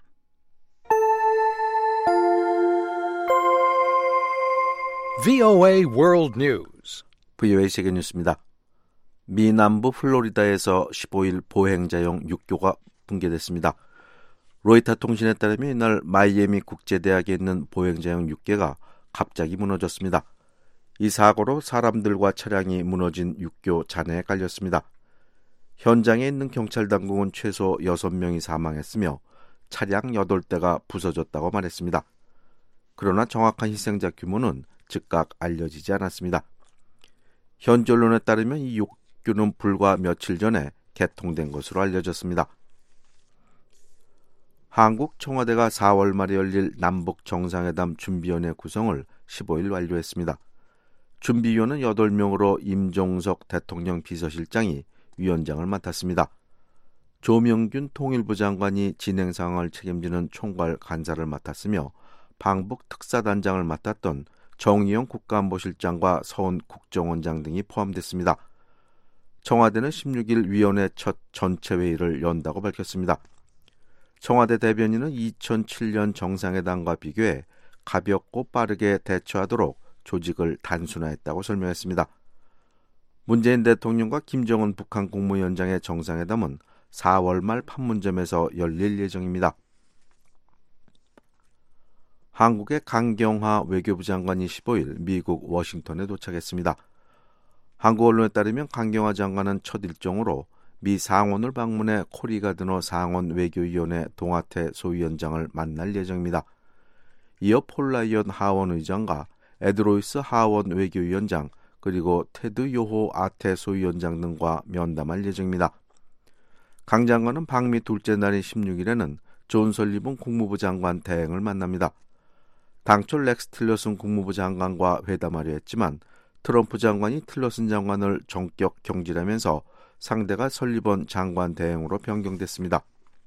브이오에이 World News. 브이오에이 세계 뉴스입니다. 미 남부 플로리다에서 십오일 보행자용 육교가 붕괴됐습니다. 로이터 통신에 따르면 이날 마이애미 국제대학에 있는 보행자용 육교가 갑자기 무너졌습니다. 이 사고로 사람들과 차량이 무너진 육교 잔해에 깔렸습니다. 현장에 있는 경찰 당국은 최소 여섯 명이 사망했으며 차량 여덟 대가 부서졌다고 말했습니다. 그러나 정확한 희생자 규모는 즉각 알려지지 않았습니다. 현지 언론에 따르면 이 육교는 불과 며칠 전에 개통된 것으로 알려졌습니다. 한국 청와대가 사월 말에 열릴 남북 정상회담 준비위원회 구성을 십오일 완료했습니다. 준비위원은 여덟 명으로 임종석 대통령 비서실장이 위원장을 맡았습니다. 조명균 통일부 장관이 진행 상황을 책임지는 총괄 간사를 맡았으며 방북 특사단장을 맡았던 정의용 국가안보실장과 서훈 국정원장 등이 포함됐습니다. 청와대는 십육일 위원회 첫 전체 회의를 연다고 밝혔습니다. 청와대 대변인은 이천칠년 정상회담과 비교해 가볍고 빠르게 대처하도록 조직을 단순화했다고 설명했습니다. 문재인 대통령과 김정은 북한 국무위원장의 정상회담은 사월 말 판문점에서 열릴 예정입니다. 한국의 강경화 외교부 장관이 십오일 미국 워싱턴에 도착했습니다. 한국 언론에 따르면 강경화 장관은 첫 일정으로 미 상원을 방문해 코리 가드너 상원 외교위원회 동아태 소위원장을 만날 예정입니다. 이어 폴 라이언 하원 의장과 에드로이스 하원 외교위원장 그리고 테드 요호 아테 소위원장 등과 면담할 예정입니다. 강 장관은 방미 둘째 날인 십육 일에는 존 설리번 국무부 장관 대행을 만납니다. 당초 렉스 틸러슨 국무부 장관과 회담하려 했지만 트럼프 장관이 틸러슨 장관을 전격 경질하면서 상대가 설리번 장관 대행으로 변경됐습니다.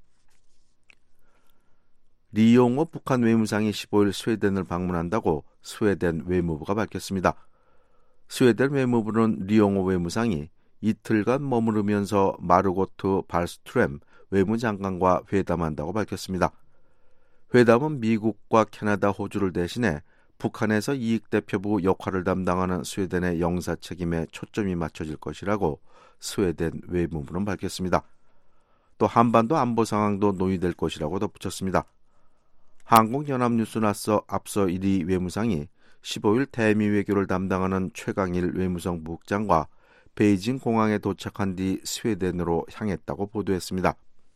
리용호 북한 외무상이 십오 일 스웨덴을 방문한다고 스웨덴 외무부가 밝혔습니다. 스웨덴 외무부는 리용호 외무상이 이틀간 머무르면서 마르고트 발스트렘 외무장관과 회담한다고 밝혔습니다. 회담은 미국과 캐나다, 호주를 대신해 북한에서 이익대표부 역할을 담당하는 스웨덴의 영사 책임에 초점이 맞춰질 것이라고 스웨덴 외무부는 밝혔습니다. 또 한반도 안보 상황도 논의될 것이라고 덧붙였습니다. 한국연합뉴스는 앞서, 앞서 이 외무상이 십오 일 대미 외교를 담당하는 최강일 외무성 부국장과 베이징 공항에 도착한 뒤 스웨덴으로 향했다고 보도했습니다.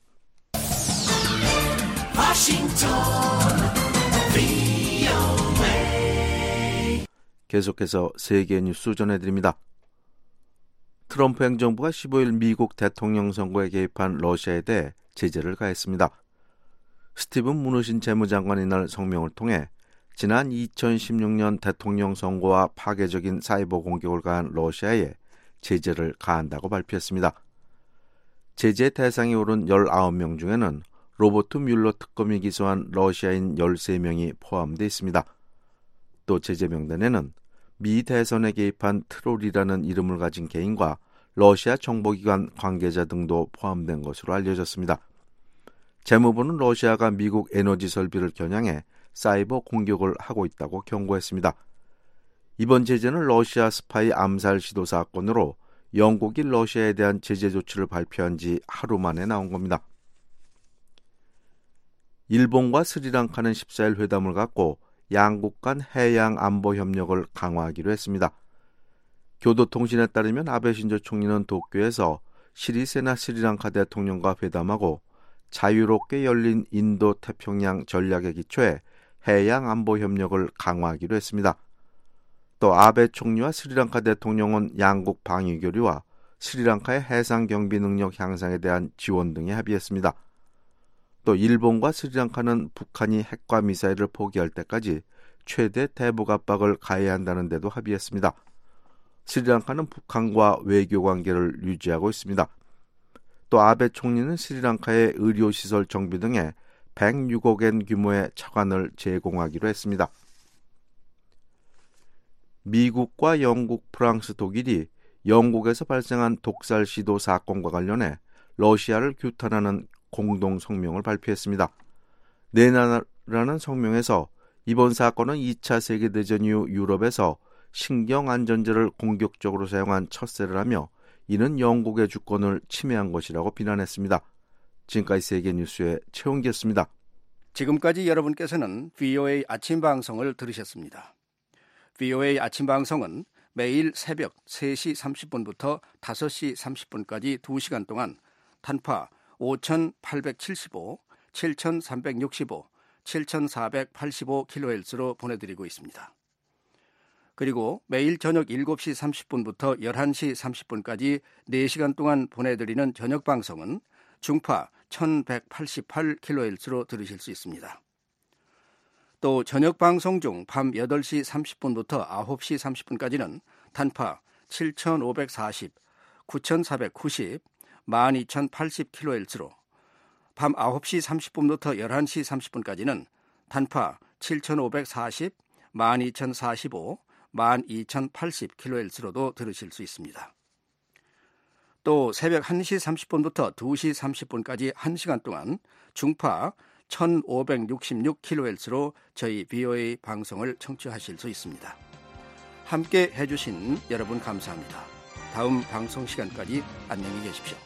계속해서 세계 뉴스 전해드립니다. 트럼프 행정부가 십오 일 미국 대통령 선거에 개입한 러시아에 대해 제재를 가했습니다. 스티븐 무누신 재무장관이 이날 성명을 통해 지난 이천십육 년 대통령 선거와 파괴적인 사이버 공격을 가한 러시아에 제재를 가한다고 발표했습니다. 제재 대상이 오른 열아홉 명 중에는 로버트 뮬러 특검이 기소한 러시아인 열세 명이 포함되어 있습니다. 또 제재 명단에는 미 대선에 개입한 트롤이라는 이름을 가진 개인과 러시아 정보기관 관계자 등도 포함된 것으로 알려졌습니다. 재무부는 러시아가 미국 에너지 설비를 겨냥해 사이버 공격을 하고 있다고 경고했습니다. 이번 제재는 러시아 스파이 암살 시도 사건으로 영국이 러시아에 대한 제재 조치를 발표한 지 하루 만에 나온 겁니다. 일본과 스리랑카는 십사 일 회담을 갖고 양국 간 해양 안보 협력을 강화하기로 했습니다. 교도통신에 따르면 아베 신조 총리는 도쿄에서 시리세나 스리랑카 대통령과 회담하고 자유롭게 열린 인도 태평양 전략에 기초해 해양 안보 협력을 강화하기로 했습니다. 또 아베 총리와 스리랑카 대통령은 양국 방위 교류와 스리랑카의 해상 경비 능력 향상에 대한 지원 등에 합의했습니다. 또 일본과 스리랑카는 북한이 핵과 미사일을 포기할 때까지 최대 대북 압박을 가해야 한다는 데도 합의했습니다. 스리랑카는 북한과 외교 관계를 유지하고 있습니다. 또 아베 총리는 스리랑카의 의료시설 정비 등에 백육억 엔 규모의 차관을 제공하기로 했습니다. 미국과 영국, 프랑스, 독일이 영국에서 발생한 독살 시도 사건과 관련해 러시아를 규탄하는 공동 성명을 발표했습니다. 네 나라는 성명에서 이번 사건은 이 차 세계대전 이후 유럽에서 신경안전제를 공격적으로 사용한 첫세를 하며 이는 영국의 주권을 침해한 것이라고 비난했습니다. 지금까지 세계뉴스의 최홍기였습니다. 지금까지 여러분께서는 브이오에이 아침 방송을 들으셨습니다. 브이오에이 아침 방송은 매일 새벽 세 시 삼십 분부터 다섯 시 삼십 분까지 두 시간 동안 단파 오천팔백칠십오, 칠천삼백육십오, 칠천사백팔십오 킬로헤르츠로 보내드리고 있습니다. 그리고 매일 저녁 일곱 시 삼십 분부터 열한 시 삼십 분까지 네 시간 동안 보내드리는 저녁 방송은 중파 천백팔십팔 킬로헤르츠로 들으실 수 있습니다. 또 저녁 방송 중 밤 여덟 시 삼십 분부터 아홉 시 삼십 분까지는 단파 칠천오백사십, 구천사백구십, 만 이천팔십 킬로헤르츠로 밤 아홉 시 삼십 분부터 열한 시 삼십 분까지는 단파 칠천오백사십, 만 이천사십오, 만 이천팔십 킬로헤르츠로도 들으실 수 있습니다. 또 새벽 한 시 삼십 분부터 두 시 삼십 분까지 한 시간 동안 중파 천오백육십육 킬로헤르츠로 저희 브이오에이 방송을 청취하실 수 있습니다. 함께 해주신 여러분 감사합니다. 다음 방송 시간까지 안녕히 계십시오.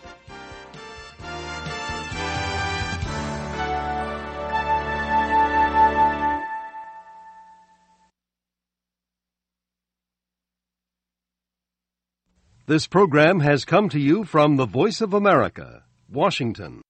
This program has come to you from the Voice of America, Washington.